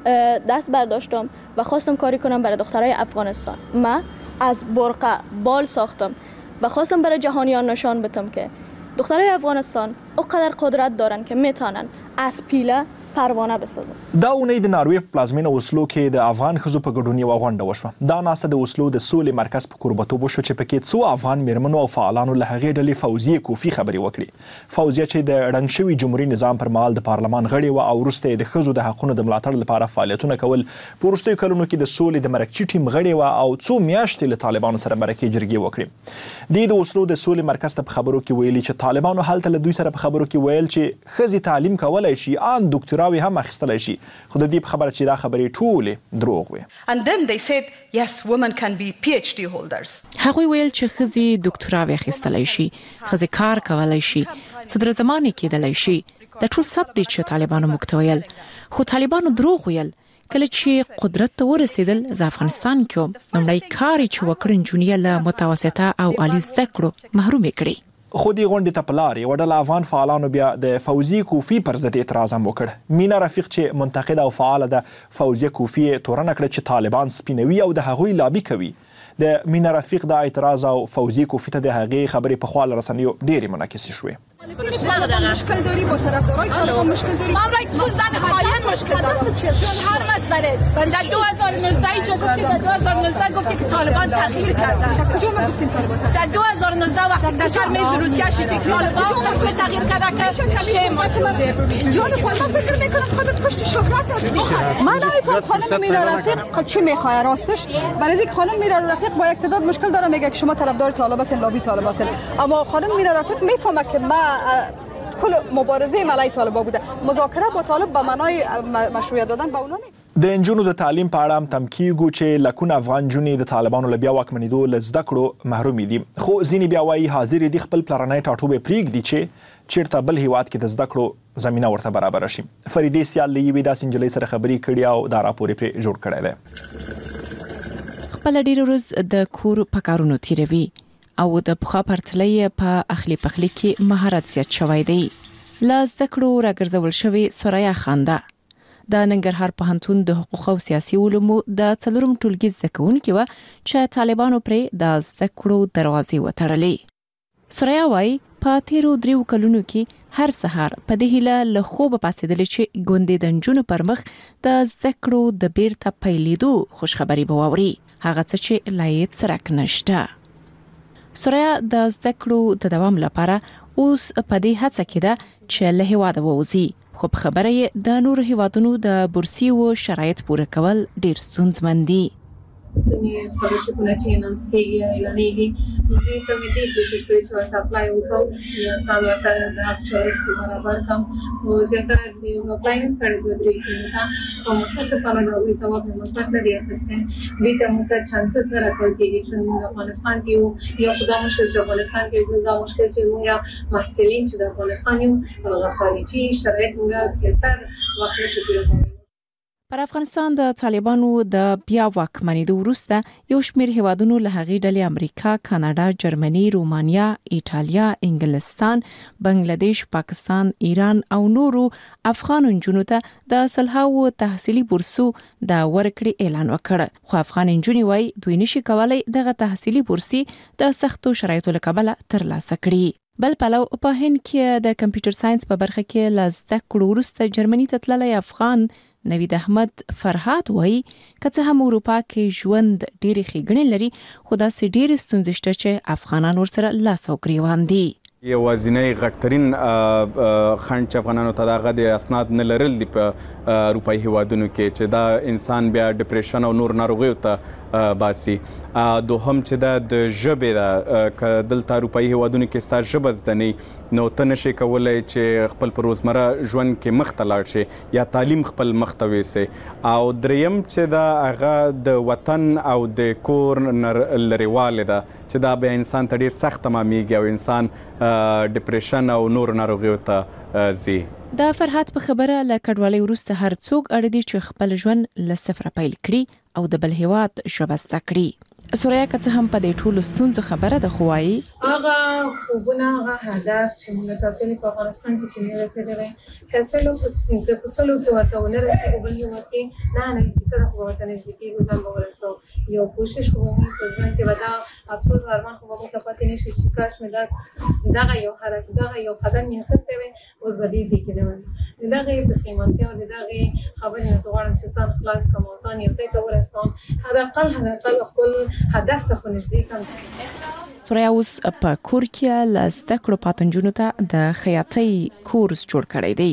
دست برداشتم و خواستم کاری کنم برای دخترای افغانستان. من از برقه بال ساختم و خواستم برای جهانیان نشان بدم که دخترای افغانستان اونقدر قدرت دارن که میتونن از پیله پروانه بسازن.
دا اونۍ د ناروې په پلازمینه اوسلو کې د افغان ښځو په ګډون یوه غونډه وشوه. دا ناسته د اوسلو د سولې مرکز په کوربتوب وشو چې پکې څو افغان میرمنو او فعالانو له هغې ډلې فوزیه کوفي خبرې وکړي. فوزیه چې د ړنګ شوي جمهوري نظام پر مهال د پارلمان غړې وه او وروسته یې د ښځو د حقونو د ملاتړ لپاره فعالیتونه کول. په وروستیو کلونو کې د سولې د مرکچي ټیم غړې وه او څو میاشتې له طالبانو سره مرکې جرګې وکړې. دوی د اوسلو د سولې مرکز ته په خبرو کې ویلي چې طالبانو هلته له دوی سره په خبرو کې ویل چې ښځې تعلیم کولی شي، ان دوکتوراوې هم اخیستلی شي، خو د دې په خبره چې دا خبرې ټولې دروغ وي.
And then they said yes, women can be PhD holders.
هغوی ویل چې ښځې دوکتوراوې اخیستلی شي، ښځې کار کولی شي، صدر زمانې کېدلی شي. دا ټول ثبت دي چې طالبانو موږ ته ویل، خو طالبانو دروغ ویل. کله چې قدرت ته ورسېدل زه افغانستان کې وم، لومړی کار یې چې وکړ نجونې له متوسطه او عالي زده کړو محرومې کړې.
خو دې غونډې ته په لار یوه ډله افغان فعالانو بیا د فوزیه کوفي پر ضد اعتراض هم وکړ. مینا رفیق چې منتقده او فعاله ده، فوزیه کوفي یې تورنه کړه چې طالبان سپینوي او د هغوی لابي کوي. د مینا رفیق دا اعتراض او فوزیه کوفي ته د هغې خبرې په خوا له رسنیو ډېرې منعکسې شوې.
مشکل داری با طرفدارای طالبان مشکل داری؟ من برای تو زن خاین مشکل دارم. شرم است برات. در 2019 چه گفتی؟ در 2019 گفتی که طالبان تغییر کردن. کجا من گفتیم طالبان؟ در 2019 وقتی در سر میز روسیه شدید طالبان قسم تغییر کرده که شیم. جان خود من فکر میکنم خودت پشت شهرت هستی. من نمیفهم خانم میرا رفیق چی میخواد راستش؟ برای اینکه خانم میرا رفیق با اقتدار مشکل داره، میگه که شما طرفدار طالب هستین، لابی طالب هستین. اما خانم میرا رفیق میفهمه که ما کل مبارزه ملای طالبان بوده، مذاکره با طالب به معنای مشروعیت دادن به اونا نیست.
د نجونو د تعلیم په اړه هم تم کیږو چې لکونه افغان جونې د طالبانو له بیا واکمنېدو له زده کړو محرومې دي، خو ځینې بیا وایي حاضر دي خپل پلرنی ټاټوبی پرېږدي چې چیرته بل هیواد کې د زده کړو زمینه ورته برابره شي. فریدې سیال له یوې داسې نجلۍ سره خبرې کړي او دا راپور یې پرې جوړ کړی دی.
خپله ډېره ورځ د کور په کارونو تیروي او د پخوا پرتله په اخلي پخلي کې مهارت زیات شوی دی. له زده کړو راګرځول شوې سوریا خانده د ننګرهار پوهنتون د حقوق او سیاسي علومو د 4م ټولګي زده کوونکې وه چې طالبانو پرې د زده کړو دروازې وتړلې. سوریا وایي په تیرو 3 کلونو کې هر سهار په دې هیله له خوبه پاڅېدلې چې ګوندې د نجونو پر مخ د زده کړو د بیرته پیلېدو خوشخبري به واوري، هغه څه چې لا یې څرک نشته. سوریا د زده کړو د دوام لپاره اوس په دې هڅه کې ده چې له هېواده ووځي، خو په خبره یې د نورو هېوادونو د بورسي و شرایط پوره کول ډېر ستونزمن دي.
ځینې سکالرشپونه چې اناونس کېږي یا اعلانېږي، دې ته مې ډېر کوشش کړی چې ورته اپلای وکړم یا ځان ورته د شرایط برابر کړم، خو زیاتره د اپلای مې کړی 2-3 ځایونو ته، خو متاسفانه د هغوی ځواب مې مثبت نه دی اخیستی. دې ته موږ ته چانسز نه راکول کېږي چې موږ افغانستان کې یو، یا خو دا مشکل چې افغانستان کې یو، دا مشکل چې موږ محصلین چې د افغانستان یو هغه خارجي شرایط موږ زیاتره وخت نشو پوره کولی.
پر افغانستان د طالبانو د بیا واکمنېدو وروسته یو شمېر هیوادونو له هغې ډلې امریکا، کاناډا، جرمني، رومانیا، ایټالیا، انګلستان، بنگلاديش، پاکستان، ایران او نورو افغان نجونو ته د سلهاو تحصیلي بورسو د ورکړې اعلان وکړ. خو افغان نجونې وایي دوی نشي کولای دغه تحصیلي بورسي د سختو شرایطو له کبله ترلاسه کړي. بل پلو په هند کې د کمپیوټر ساينس په برخه کې لزده کړو وروسته جرمني ته تللی افغان نوید احمد فرهاد وایي که څه هم اروپا کې ژوند ډېرې ښېګڼې لري خو داسې ډېرې ستونزې شته چې افغانان ورسره لاس او ګریوان دي.
یوازینی غټترین خنډ چې افغانانو ته دغه د اسناد نه لرل دي په اروپایي هیوادونو کې چې دا انسان بیا ډپریشن او نور ناروغیو ته باسي. دوهم چې دا د ژبې ده که دلته اروپایي هیوادونو کې ستا ژبه زده نه نو ته نشي کولی چې خپل په روزمره ژوند کې مخ ته لاړ شي یا تعلیم خپل مخ ته ویسي. او دریم چې دا هغه د وطن او د کور لرېوالی ده چې دا بیا انسان ته ډېر سخت تمامیږي او انسان ډپریشن او نور ناروغیو ته ځي.
د فرهاد په خبره له کډوالۍ وروسته هر څوک اړ دي چې خپل ژوند له صفره پیل کړي او د بل هیواد ژبه زده کړي. سوریا که څه هم په دې ټولو ستونزو خبره ده خو وایي
هغه خوبونه هغه هدف چې موږ ټاکلي په افغانستان کې چې نه رسېدلی که سلو په سلو کې ورته ونه رسېږو بل هېواد کې دا نه کیسه ده خو به ورته نږدې کېږو ځان به ورسوو. یو کوشش خو به موږ په ژوند کې به دا افسوس ارمان خو به موږ ته پاتې نه شي چې کاش مې دغه یو قدم مې اخیستی وی اوس به دې ځای کې نه وم. د دغې پښیمانتیا او د دغې خبرې نه زه غواړم چې ځان خلاص کړم او ځان یو ځای ته ورسوم حداقل خپل هدف ته خو نږدې کړم.
سوریا اوس په کور کې له زده کړو پاتنجونو ته د خیاطۍ کورس جوړ کړی دی.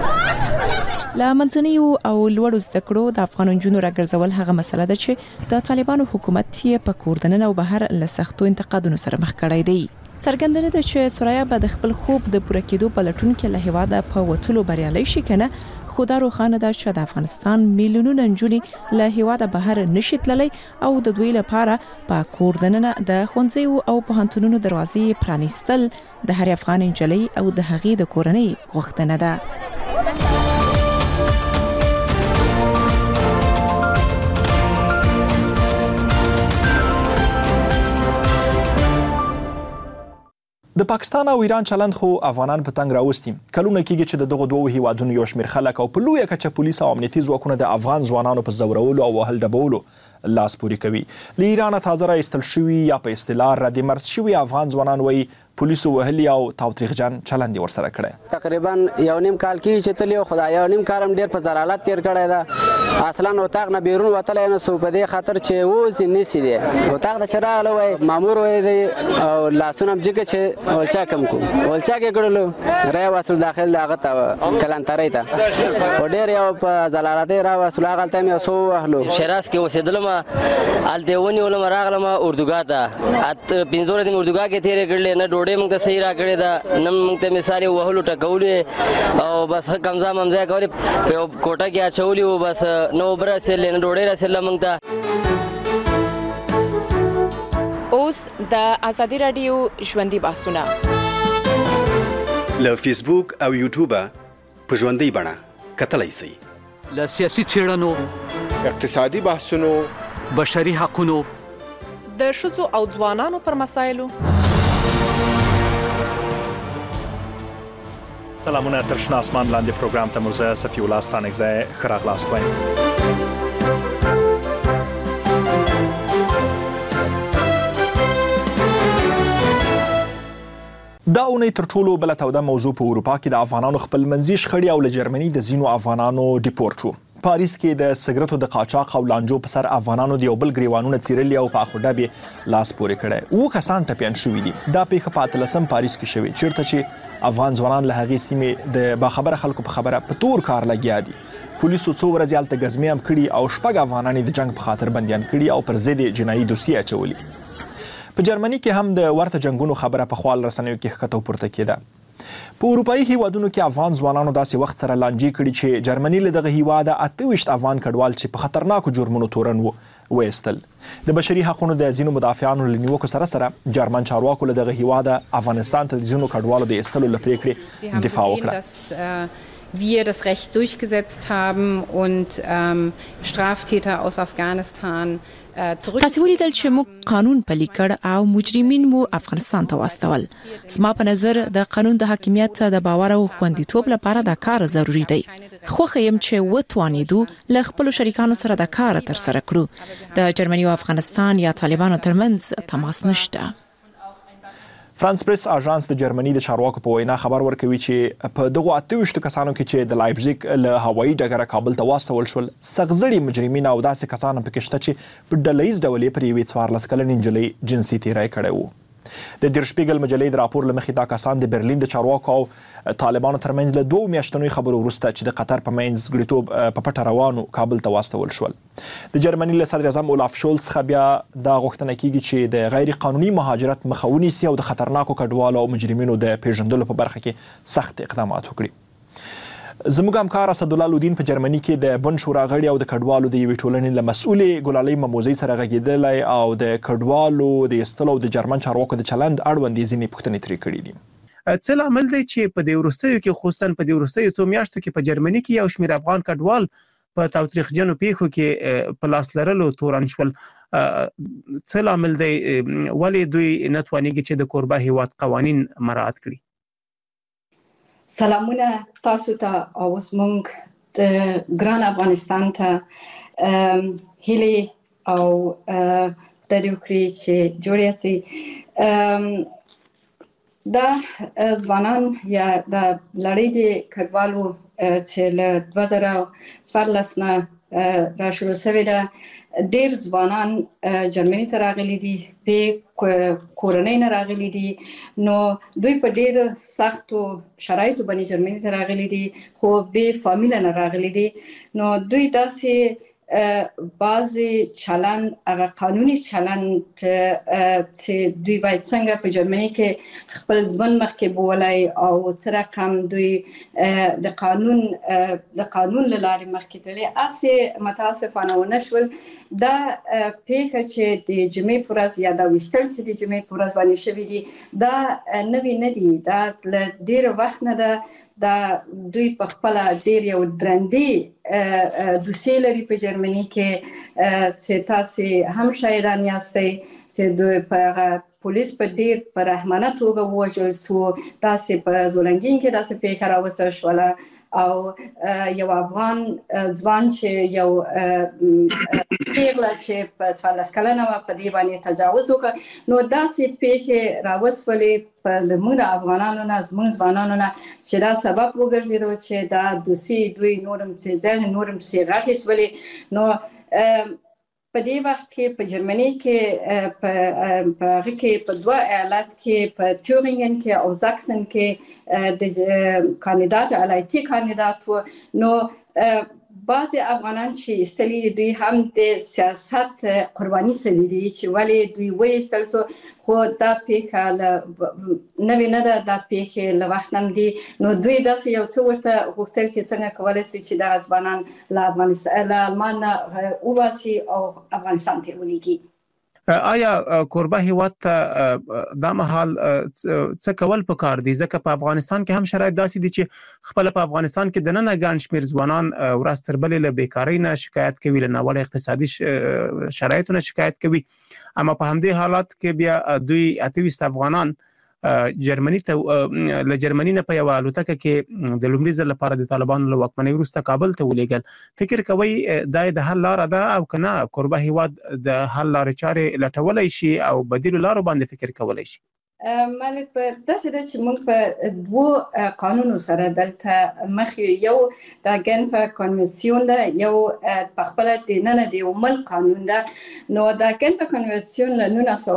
له منځنیو او لوړو زده کړو د افغان نجونو راګرځول هغه مسله ده چې د طالبانو حکومت یې په کور دننه او بهر له سختو انتقادونو سره مخ کړی دی. څرګندونه ده چې سوریا به د خپل خوب د پوره کېدو په لټون کې له هیواده په وتلو بریالۍ شي کنه خو دا روښانه ده چې د افغانستان میلیونونه نجونې له هیواده بهر نشي تللی او د دوی لپاره په کور دننه د ښوونځیو او پوهنتونونو دروازې پرانیستل د هرې افغان نجلۍ او د هغې د کورنۍ غوښتنه ده.
د پاکستان او ایران چلند خو افغانان په تنګ راوستي. کلونه کېږي چې د دغو دوو هیوادونو یو شمېر خلک او په لویه کچه پولیس او امنیتي ځواکونه د افغان ځوانانو په ځورولو او وهل ډبولو لاس پورې کوي. له ایرانه تازه راایستل شوي یا په اصطلاح ردمرز شوي افغان ځوانان وایي پولیسو وهلي او تاوتریخجن چلند یې ورسره کړی.
تقریبا یو نیم کال کېږي چې تللی خو دا یو نیم کال هم ډېر په زرالت تېر کړی ده. اصلا اتاق نه بیرون وتلی نه سو په دې خاطر چې اوس یې نیسي دی. اتاق ته چې راغلی وای مامور وای دی او لاسونه هم جګه چې ولچا کم کو ولچا کې کړلو رای وصل داخل د هغه ته کلانترۍ ته او ډېر یو په زلالتۍ را وصلو هغلته مې یو څو وهلو.
شیراز کې اوسېدلم هلته ونیولم راغلم اردوګاه ته 15 ورځې مې اردوګاه کې تېرې کړلې نه ډوډۍ موږ ته صحیح راکړې ده نه موږ ته مثال یې وهلو ټکولې او بس ښه کمزا ممزا یې کولې په یو کوټه کې اچولي وو بس نه اوبه رسېدلې نه ډوډۍ رسېدله موږ ته.
اوس د ازادي راډیو ژوندۍ بحثونه
له فیسبوک او یوټیوبه په ژوندۍ بڼه کتلی شئ.
له سیاسي څېړنو
اقتصادي بحثونو
بشري حقونو
د ښځو او ځوانانو پر مسایلو
سلامونه تر شنه اسمان لاندې پروګرام ته مو زه صفي الله ستانکزی ښه راغلاست وایم. دا اونۍ تر ټولو بله توده موضوع په اروپا کې د افغانانو خپلمنځي شخړې او له جرمني د ځینو افغانانو ډیپورټ شو. پاریس کې د سګرټو د قاچاق او لانجو په سر افغانانو د یو بل ګریوانونه څیرلي او په اخو ډبې لاس پورې کړی. 7 کسان ټپیان شوي دي. دا پیښه په 18 پاریس کې شوې چیرته چې افغان ځوانان له هغې سیمې د باخبره خلکو په خبره په تور کار لګیا دي. پولیسو څو ورځې هلته ګزمې هم کړي او 6 افغانان د جنګ په خاطر بندیان کړي او پر ضد جنایي دوسیې اچولي. په جرمني کې هم د ورته جنګونو خبره په خپل رسنیو کې ښکته پورته کېده. په اروپایي هیوادونو کې افغان ځوانانو داسې وخت سره لانجې کړي چې جرمني له دغه هیواده 28 افغان کډوال چې په خطرناکو جرمونو تورن وایستل. د بشري حقوقو د ځینو مدافعانو له نیوکو سره سره جرمن چارواکو له دغه هیواده افغانستان ته د ځینو کډوالو د ایستلو له پریکړې دفاع وکړه.
wir das Recht durchgesetzt haben und Straftäter aus Afghanistan
تاسو ولیدل چې موږ قانون پلي کړ او مجرمین مو افغانستان ته واستول. زما په نظر د قانون د حاکمیت د باور او خوندیتوب لپاره دا کار ضروری دی. خو خیم چې وتوانیدو له خپل شریکانو سره دا کار تر سره کړو. د جرمني او افغانستان یا طالبانو ترمنځ تماس نشته.
فرانس پریس اژانس د جرمني د چارواکو په وینا خبر ورکوي چې په دغه 28 کسانو کې چې د لایپزیګ له هوایي ډګره کابل ته واستول شول سغزړي مجرمین او داسې کسان په کې شته چې په ډلهیز ډول پر یوې 14 کلنې نجلۍ جنسي تیری کړی وو. د در شپیګل مجلې د راپور لمخې دا کسان د برلین د چارواکو او طالبانو ترمنځ له 2 میاشتنوي خبرو وروسته چې د قطر په منځ ګړیتوب په پټه روانو کابل ته واستول شول. د جرمني له صدر اعظم اولاف شولز څخه بیا دا غوښتنه کیږي چې د غیر قانوني مهاجرت مخه ونیسي او د خطرناکو کډوالو او مجرمینو د پیژندلو په برخه کې سخت اقدامات وکړي. زموږ همکار اسدالله لودین په جرمني کې د بن شورا غړي او د کډوالو د یوې ټولنې له مسؤلې ګلالۍ مموزي سره غږېدلی او د کډوالو د ایستلو د جرمن چارواکو د چلند اړوند ځینې پوښتنې ترې کړې دي.
څه لامل دی چې په دې وروستیو کې خصوصا په دې وروستیو څو میاشتو کې په جرمني کې یو شمېر افغان کډوال په تاوتریخجنو پیښو کې په لاس لرلو تورن شول؟ څه لامل دی ولې دوی نه توانیږي چې د کوربه هیواد قوانین مراعات کړي؟
سلامونه تاسو ته او زموږ د ګران افغانستان ته هیله او د دې وکړي چې جوړه سي دا ځوانان یا د لړۍ د کډوالو چې له 2014 نه را شروع شوی ده ډیر ځوانان جرمني ته راغلي دي په کورنۍ نه راغلي دي نو دوی په ډیر سختو شرایطو باندې جرمني ته راغلي دي خو به فامیل نه راغلي دي نو دوی داسې بعضی چلند هغه قانوني چلند چې دوی باید څنګه په جرمني کې خپل ځوان مخکې بولای او څه رقم دوی د قانون له لارې مخکې تللی اسې متاسفانه ونه شول. دا پیښه چې د جمعې په ورځ یا دا ویستل چې د جمعې په ورځ باندې شوي دي دا نوي نه دي دا له ډېر وخت نه ده دا دوی په خپل ډیر یو درندې دوسیې لري په جرمني کې چې تاسو هم شاهدان یاستئ چې دوی په پولیس په ډیر په رحمانه توګه ووژل سو تاسو په زولنګین کې تاسو پیښه راوسته شوله او یو افغان ځوان چې یو پیغله چې په 14 کلنه په دې باندې تجاوز وکړ نو داسې پیښې راوسولې په موږ افغانانو نه زموږ ځوانانو نه چې دا سبب وګرځیدو چې دا دوسی دوی نورم چې غاټي سولې نو په دې وخت کې په جرمني کې په هغه کې په 2 ایالت کې په تورینګن کې او زاکسن کې د کاندیدات علایتي کاندیدات نو بعضی افغانان چې استلی دوی هم د سیاست قرباني سوي دي چې ولی دوی وایستل سو خو دا پیښه نوې نه ده دا پیښه له وخت هم دي نو دوی داسې یو څه ورته غوښتل چې څنګه کولی شي چې دا ځوانان له افغانستان له آلمان نه وباسي او افغانستان ته ولېږي.
آیا کوربه هیواد ته دا مهال څه کول پکار دي ځکه په افغانستان کې هم شرایط داسې دي چې خپل په افغانستان کې د نن ګڼ شمېر ځوانان ورځ تر بلې له بیکارۍ نه شکایت کوي له ناوړه اقتصادي شرایطو نه شکایت کوي اما په همدې حالات کې بیا دوی 28 افغانان جرمني ته له جرمني نه په یو الوتکه کې د لومړي ځل لپاره د طالبانو له واکمنۍ وروسته کابل ته ولېږل. فکر کوي دا د حل لاره ده او کنه کوربه هیواد د حل لارې چارې لټولای شي او بدیل لارو باندې فکر کولای شي؟
مالک په داسې ده چې موږ په 2 قانونو سره دلته مخ یو د ګنف کنونسیون ده یو په خپل د نن د عمل قانون ده نو د ګنف کنونسیون له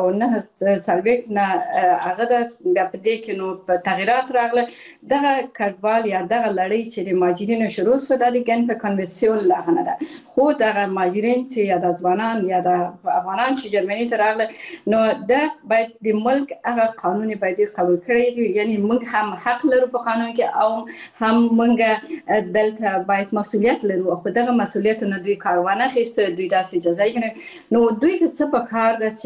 1909 نه هغه د په دې کې نو په تغیرات راغله دغه کډوال یا دغه لړۍ چې د ماجرینو شروع شو د ګنف کنونسیون لاغنه ده خو دغه ماجرین چې یا د ځوانان یا د افغانان چې جرمني ته راغله نو د باید د ملک هغه قانون باید قبول کړی دی یعنی موږ هم حق لرو په قانون کې او هم موږ دلته باید مسؤلیت لرو خو دغه مسؤلیت نه دوی کاروانه خسته دوی داسې جزای کنه نو دوی ته څه په کار ده چې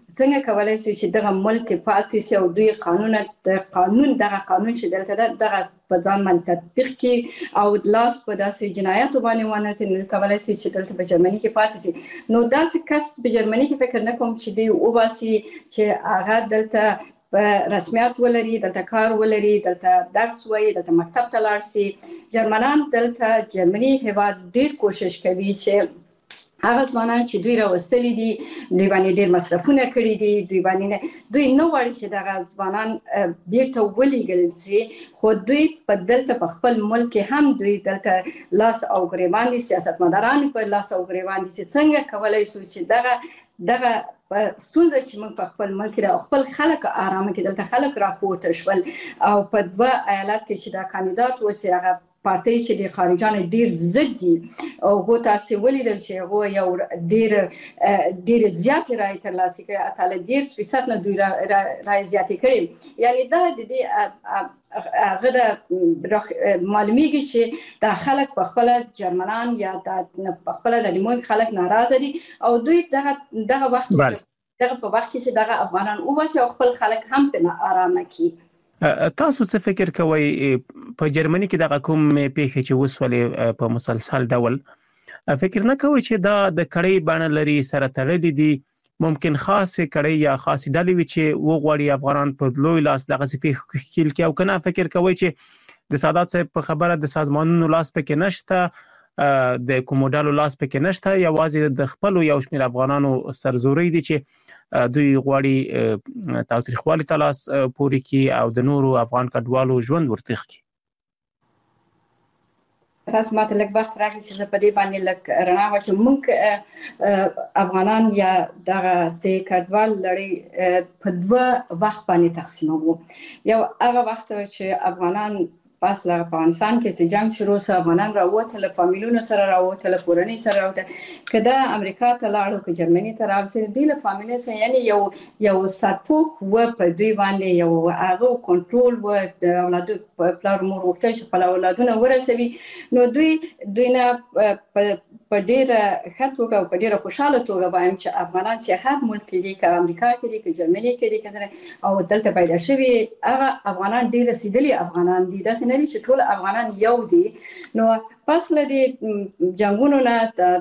څنګه کولای شي چې دغه ملک پاتې شي او دوی قانون چې دلته دغه په ځان باندې تطبیق کړي او لاس په داسې جنایاتو باندې ونه کولای شي چې دلته په جرمني کې پاتې شي. نو داسې کس په جرمني کې فکر نه کوم چې دوی وباسي چې هغه دلته په رسمیت ولري، دلته کار ولري، دلته درس وایي، دلته مکتب ته لاړ شي. جرمنان دلته جرمني هیواد ډیر کوشش کوي چې هغه ځوانان چې دوی راوستلي دي دوی باندې ډیر مصرفونه کړي دي، دوی نه غواړي چې دغه ځوانان بیرته ولېږل شي، خو دوی په دلته په خپل ملک کې هم دوی دلته لاس او ګریوان دي، سیاستمداران په لاس او ګریوان دي چې څنګه کولای شو چې دغه ستونزه چې موږ په خپل ملک کې خپل خلک آرامه کې دلته خلک راپورته شول او په 2 ایالت کې چې دا کاندیدات و چې هغه پارټي چې د خارجانو ډیر ضد دي او هغه تاسو ولیدل چې هغه یو ډیر زیات رائے ترلاسه کړي، اتل 10% نه دوی رائے زیات کړي. یعنی دا د دې هغه د معلومیږي چې دا خلک په خپل جرمنان یا په خپل د نیمون خلک ناراضه دي او دوی دغه وخت په وخت کې چې دغه افغانان وباسي او خپل خلک هم په آرامه کې.
تاسو څه فکر کوئ په جرمني کې دغه کوم پیښې چې وسولې په مسلسل ډول فکر نه کوئ چې دا د کړۍ بڼه لري سره تړلې دي، ممکن خاصه کړۍ یا خاصه ډلې وي چې وغواړي افغانان په لوی لاس دغه پیښې خېل کې، او کنه فکر کوئ چې د سادات صاحب په خبره د سازمانونو لاس پکې نشته، د کوموډالو لاس پکې نشته، یوازې د خپل یو شمېر افغانانو سرزوري دي چې دوی غواړي تاوتریخوالي ته لاس پورې کړي او د نورو افغان کډوالو ژوند ورتخ کړي.
تاسو ماته لږ وخت راکړئ چې زه په دې باندې لږ رڼا واچوم. موږ افغانان یا دغه د کډوال لړۍ په 2 وخت باندې تقسیموو. یو هغه وخت چې افغانان پس له افغانستان کې چې جنگ شروع شو، افغانان راووتل، فامیلونو سره راووتل، کورنۍ سره راووتل، کله امریکا ته لاړو که جرمني ته راوځي، دوی له فامیلونو سره یعنی یو سرپوخ و په دوی باندې، یو هغه کنټرول و د اولادو پلار مور وکړي چې خپل اولادونه ورسوي. نو دوی نه په ډیره ښه توګه او په ډیره خوشاله توګه وایم چې افغانان چې هر ملک کې دي، که امریکا کې دي، که جرمني کې دي، او دلته پیدا شوي هغه افغانان ډیر رسیدلي افغانان دي، داسې نه دي چې ټول افغانان یو دي. نو پس له دې جنگونو نه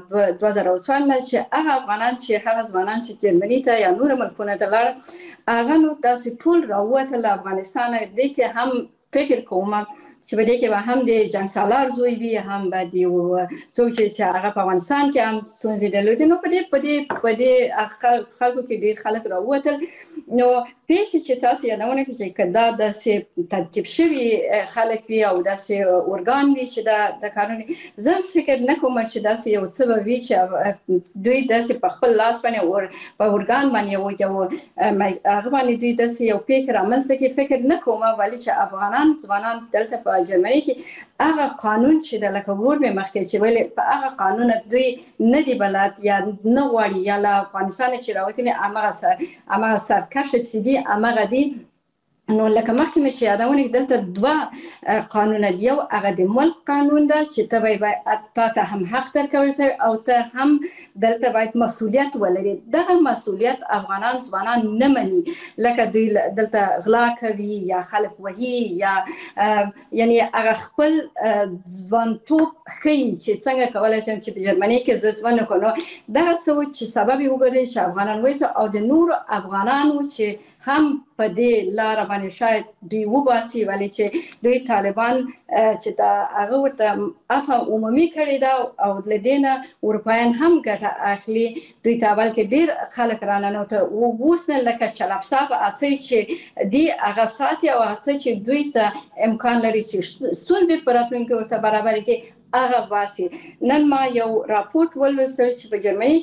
2014 نه چې هغه افغانان چې هغه ځوانان چې جرمني ته یا نور ملکونو ته لاړل، هغه نو داسې ټول راووتل افغانستان دی کې هم فکر کوم چې په دې کې به هم د جنگ سالار زوی وي، هم به د څوک چې هغه په افغانستان کې هم ستونزې درلودې. نو په دې خلکو کې ډېر خلک راووتل. نو پیښې چې تاسو یادونه کړئ چې دا داسې ترتیب شوي خلک وي او داسې اورګان وي چې د قانون، زه فکر نه کوم چې داسې یو څه به وي چې دوی داسې په خپل لاس باندې په اورګان باندې یو هغه باندې دوی داسې یو پیښه رامنځته کړي. فکر نه کوم ولې چې افغانان ځوانان دلته په جرمني کې هغه قانون چې د لکه ور به مخکې چې ولې په هغه قانون دوی نه دی بلد یا نه غواړي یا له افغانستان چې راوتلي هغه سرکش چې دي هغه دي. نو لکه مخکې چې یادونه دلته 2 قانون دي، یو هغه د ملک قانون ده چې ته هم حق درکول شي او ته هم دلته باید مسؤلیت ولري. دغه مسؤلیت افغانان ځوانان نه مني، لکه دوی دلته غلا کوي یا خلک وهي یا یعنی هغه خپل ځوانتوب ښیي چې څنګه کولای شم چې په جرمني کې زه ژوند وکړم. دغه څه چې سبب یې وګرځي چې افغانان وایي او د نورو افغانانو چې هم په دې لار باندې شاید دوی وباسي، ولی چې دوی طالبان چې دا هغه ورته عفو عمومي کړی دا او لدينا اروپایان هم ګټه اخلي. دوی ته اول کې ډیر خلک رانه ته ووسنه لکه چلافصاب اڅي چې دی هغه ساتي او اڅي چې دوی ته امکان لري چې ستونزې پراتونکو ورته برابر کړي هغه باسي. نن ما یو راپورټ ولوستل چې په جرمني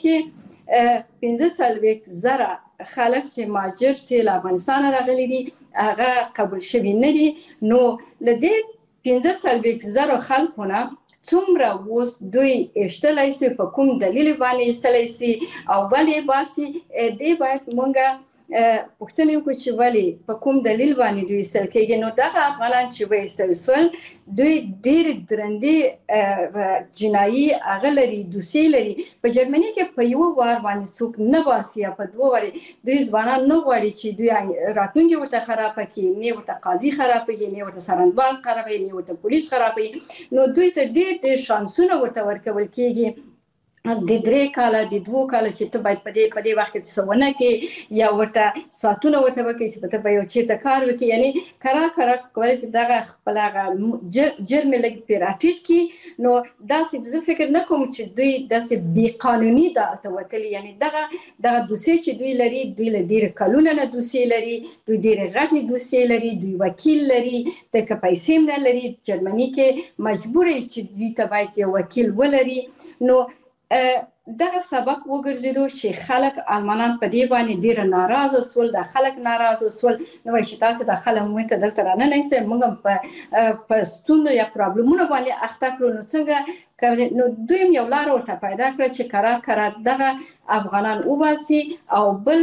کې 15,000 خلک چې ماجر چې له افغانستان راغلي دي هغه قبول شوي نه دي. نو له دې 15,000 خلکو نه څومره اوس دوی اشتلای شي، په کوم دلیل باندې اشتلای شي او ولې باسي، دې باید مونږه پوښتنه وکړو چې ولې په کوم دلیل باندې دوی ایستل کېږي، نو دغه افغانان چې وایستل شول دوی ډېر درندې جنایي هغه لري، دوسیې لري. په جرمني کې په یو وار باندې څوک نه باسي یا په دوه وارې دوی ځوانان نه غواړي چې دوی راتلونکې ورته خرابه کړي، نه ورته قاضي خرابه کړي، نه ورته سرنبال خرابه کړي، نه ورته پولیس خرابه کړي. نو دوی ته ډېر شانسونه ورته ورکول کېږي د 3 کاله د 2 کاله چې ته باید په دې وخت کې څه ونه کې یا ورته ساعتونه ورته وکړي چې ته به یو چېرته کار وکړي. یعنی کرا کولی شي دغه خپل هغه جرم لږ پرې راټیټ کړي. نو داسې زه فکر نه کوم چې دوی داسې بې قانوني دلته وتلي. یعنی دغه دوسیې چې دوی لري، دوی له ډېر کلونه نه دوسیې لري، دوی ډېرې غټې دوسیې لري، دوی وکیل لري، دغه پیسې هم نه لري. جرمني کې مجبور چې دوی ته باید یو وکیل ولري. نو دغه سبب وګرځیدو چې خلک آلمانان په دې باندې ډېر ناراضه سول. د خلک ناراضه سول نو وایي چې تاسو د خلک موږ ته دلته رانه نشئ، موږ په ستونزو یا پرابلمونو باندې اخته کړو. نو څنګه نو دوی یو لار ورته پیدا کړه چې کرا دغه افغانان وباسي او بل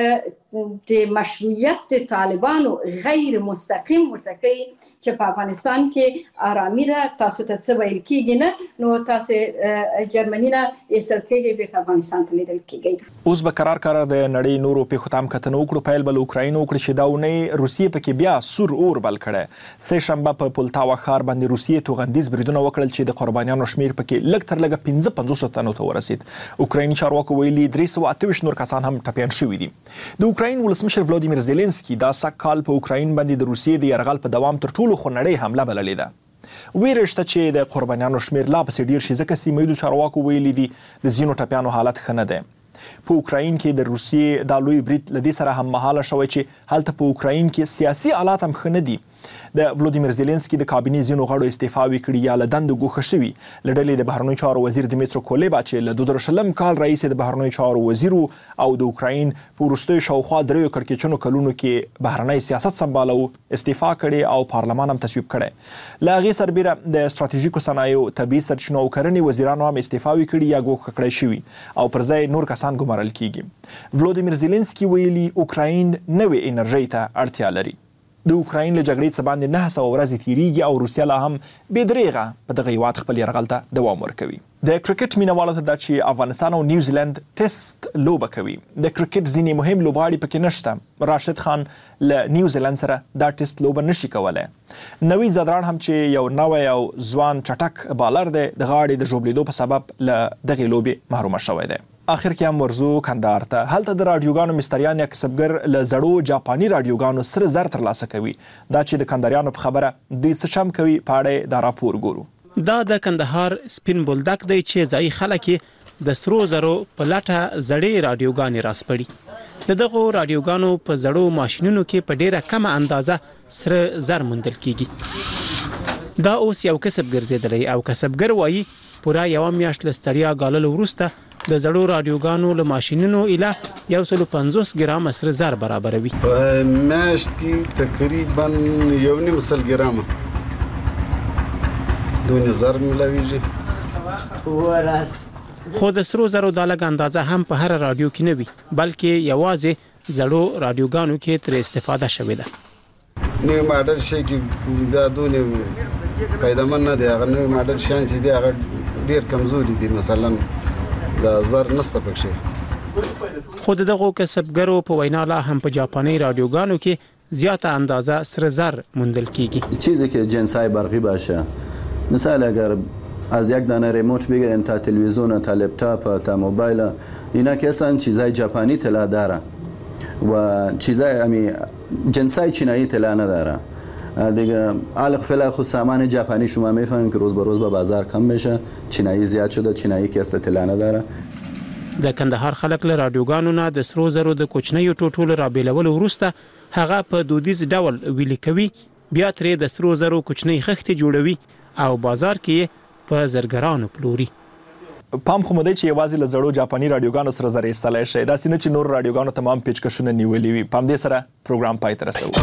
د مشروعیت د طالبانو غیر مستقیم ورته کوي چې په افغانستان کې آرامي ده، تاسو ته څه ویل کېږي نه، نو تاسو جرمني نه ایستل کېږي، بیرته افغانستان ته لیدل کېږي.
اوس به قرار د نړۍ نورو پیښو ته هم کتنه وکړو. پیل به له اوکراین وکړو چې دا اونۍ روسیې پکې بیا سور اور بل کړی. سه شنبه په پولتاوا ښار باندې روسیې توغندیز بریدونه وکړل چې د قربانیانو شمېر پکې لږ تر لږه 550 تنو ته ورسید. اوکرایني چارواکو ویلي 328 نور کسان هم ټپیان شوي دي. د اوکراین ولسمشر ولادیمیر زيلنسکي دا سږ کال په اوکراین باندې د روسیې د یرغل په دوام تر ټولو خونړۍ حمله بللې ده. ویره شته چې د قربانیانو شمېر لا پسې ډېر شي، ځکه سیمه ییزو چارواکو ویلي دي د ځینو ټپیانو حالت ښه نه دی. په اوکراین کې د روسیې دا لوی برید له دې سره هم مهاله شوی چې هلته په اوکراین کې سیاسي حالات هم ښه نه دي. د ولادیمیر زيلنسکي د کابینې ځینو غړو استعفاوې کړي یا له دندو ګوښه شوي. له ډلې د بهرنیو چارو وزیر دمیترو کولېبا چې له 2020 کال راهیسې د بهرنیو چارو وزیر او د اوکراین په وروستیو شاوخوا 3 کړکېچنو کلونو کې بهرنی سیاست سمبالو استعفا کړي او پارلمان هم تصویب کړي. له هغې سربیره د ستراتیژیکو صنایعو، طبیعي سرچینو او کرنې وزیرانو هم استعفاوې کړي یا ګوښه کړي شوي او پر ځای نور کسان ګمارل کېږي. ولادیمیر زيلنسکي ویلي اوکراین نوې انرژۍ ته اړتیا لري. د اوکراین له جګړې څخه باندې 900 ورځې تیریږي او روسیه لا هم بې دریغه په دغه هیواد خپل یرغل ته دوام ورکوي. د کرکټ مینوالو ته دا چې افغانستان او نیوزیلند ټیسټ لوبه کوي. د کرکټ ځینې مهم لوبغاړي پکې نشته. راشد خان له نیوزیلند سره دا ټیسټ لوبه نشي کولای. نوید زدران هم چې یو نوی او ځوان چټک بالر دی، د غاړې د ژوبلیدو په سبب له دغې لوبې محرومه شوی دی. آخر کې هم ورزو کندهار ته. هلته د رادیوګانو مستریان یا کسبګر له زړو جاپاني رادیوګانو سره زر ترلاسه کوي. دا چې د کندهاریانو په خبره دوی څه چم کوي په اړه دا راپور ګورو.
دا د کندهار سپین بولدک دی چې ځای خلک د سرو زرو په لټه زړې رادیوګانې راسپړي. دغه رادیوګانو په زړو ماشينونو کې په ډیره کمه اندازه سره زر موندل کیږي. دا اوس یو کسب ګرځیدلی او کسبګر وایي پورا یو میاشت لستړیا غالل وروسته د زړو رادیوګانو له ماشينونو اله 150 ګرام سره زر برابروي.
په میاشت کې تقریبا 1.5 ګرام دونه زر ملويږي.
خو د سرو زرو د لګ اندازه هم په هر رادیو کې نه وي، بلکې یوازې زړو رادیوګانو کې تر استفاده شوې ده.
نو ماډل شي کې دا دونه پیدامن نه دی، هغه نو ماډل شان سي دی، هغه ډیر کمزوري دي، مثلا دا زر نسته پکې.
خود دغه کسبګرو په وینا لا هم په جاپانی رادیوګانو کې زیاته اندازه سر زر موندل کیږي.
چیزی که جنسای برقی باشه، مثلا اگر از یک دانه ریموت بگیرین تا تلویزیون تا لپتاپ تا موبایل، اینا که اصلا چیزای ژاپنی طلا داره و چیزای جنسای چینایی طلا نداره دیگه. الان فعلا خود سامان ژاپنی شما میفهمید که روز به روز به بازار کم میشه، چینایی زیاد شده، چینایی که اصلا طلا نداره.
د کندهار خلک له رادیوګانو نه د سرو زرو د کوچنیو ټوټو را بیلول وروسته هغه په دودیز ډول ویلي کوي، بیا ترې د سرو زرو کوچنی خښتې جوړوي او بازار کې په زرګرانو پلوري.
پام خو مده چې یوازې له زړو جاپاني رادیوګانو سره زر ایستلای شي، دا سینه چې نور رادیوګانو تمام پیچکشونه نیولې وي. پام دې سره پروګرام پای ته رسوو.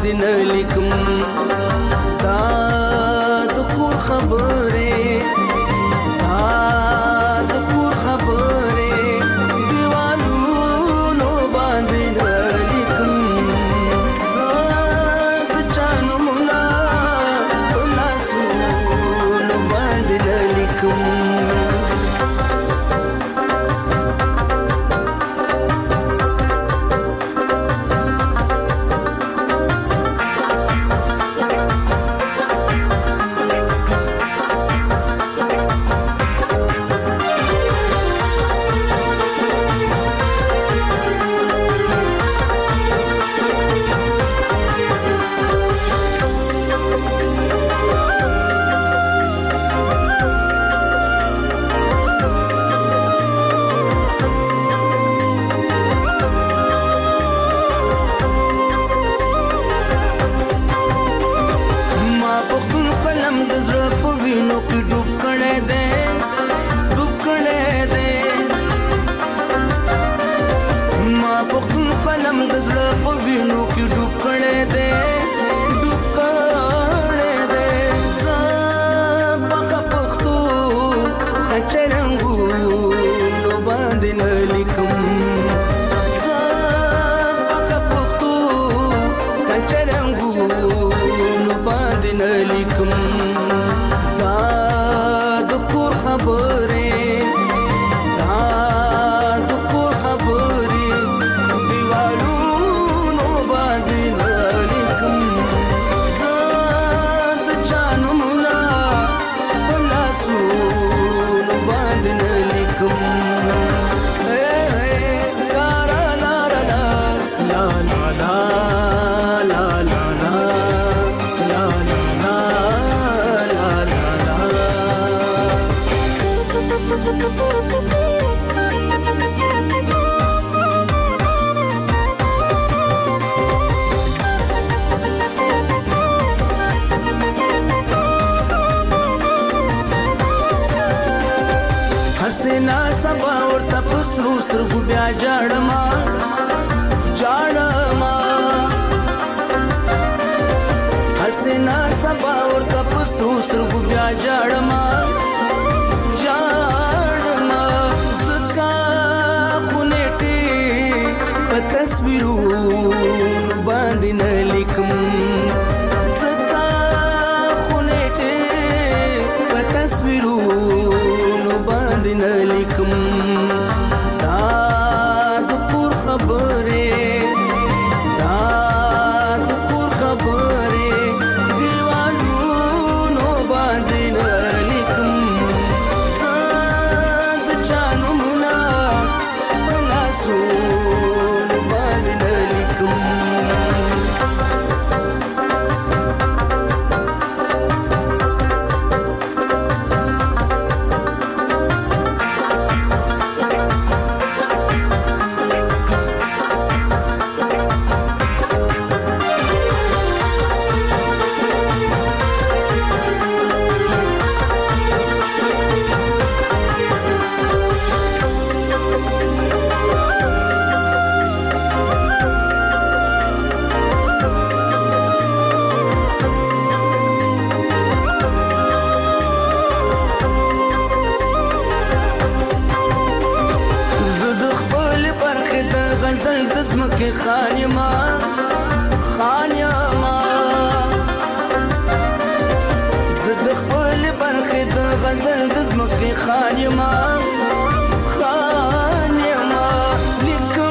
باندې نه لیکم دا د کور خبرې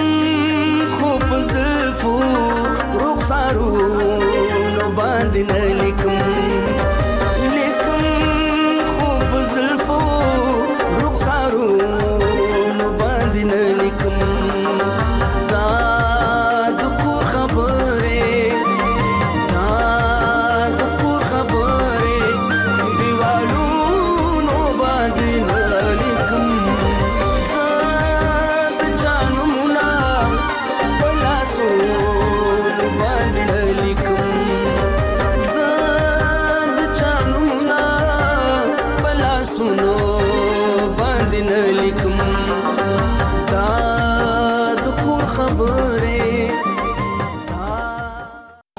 باندې نه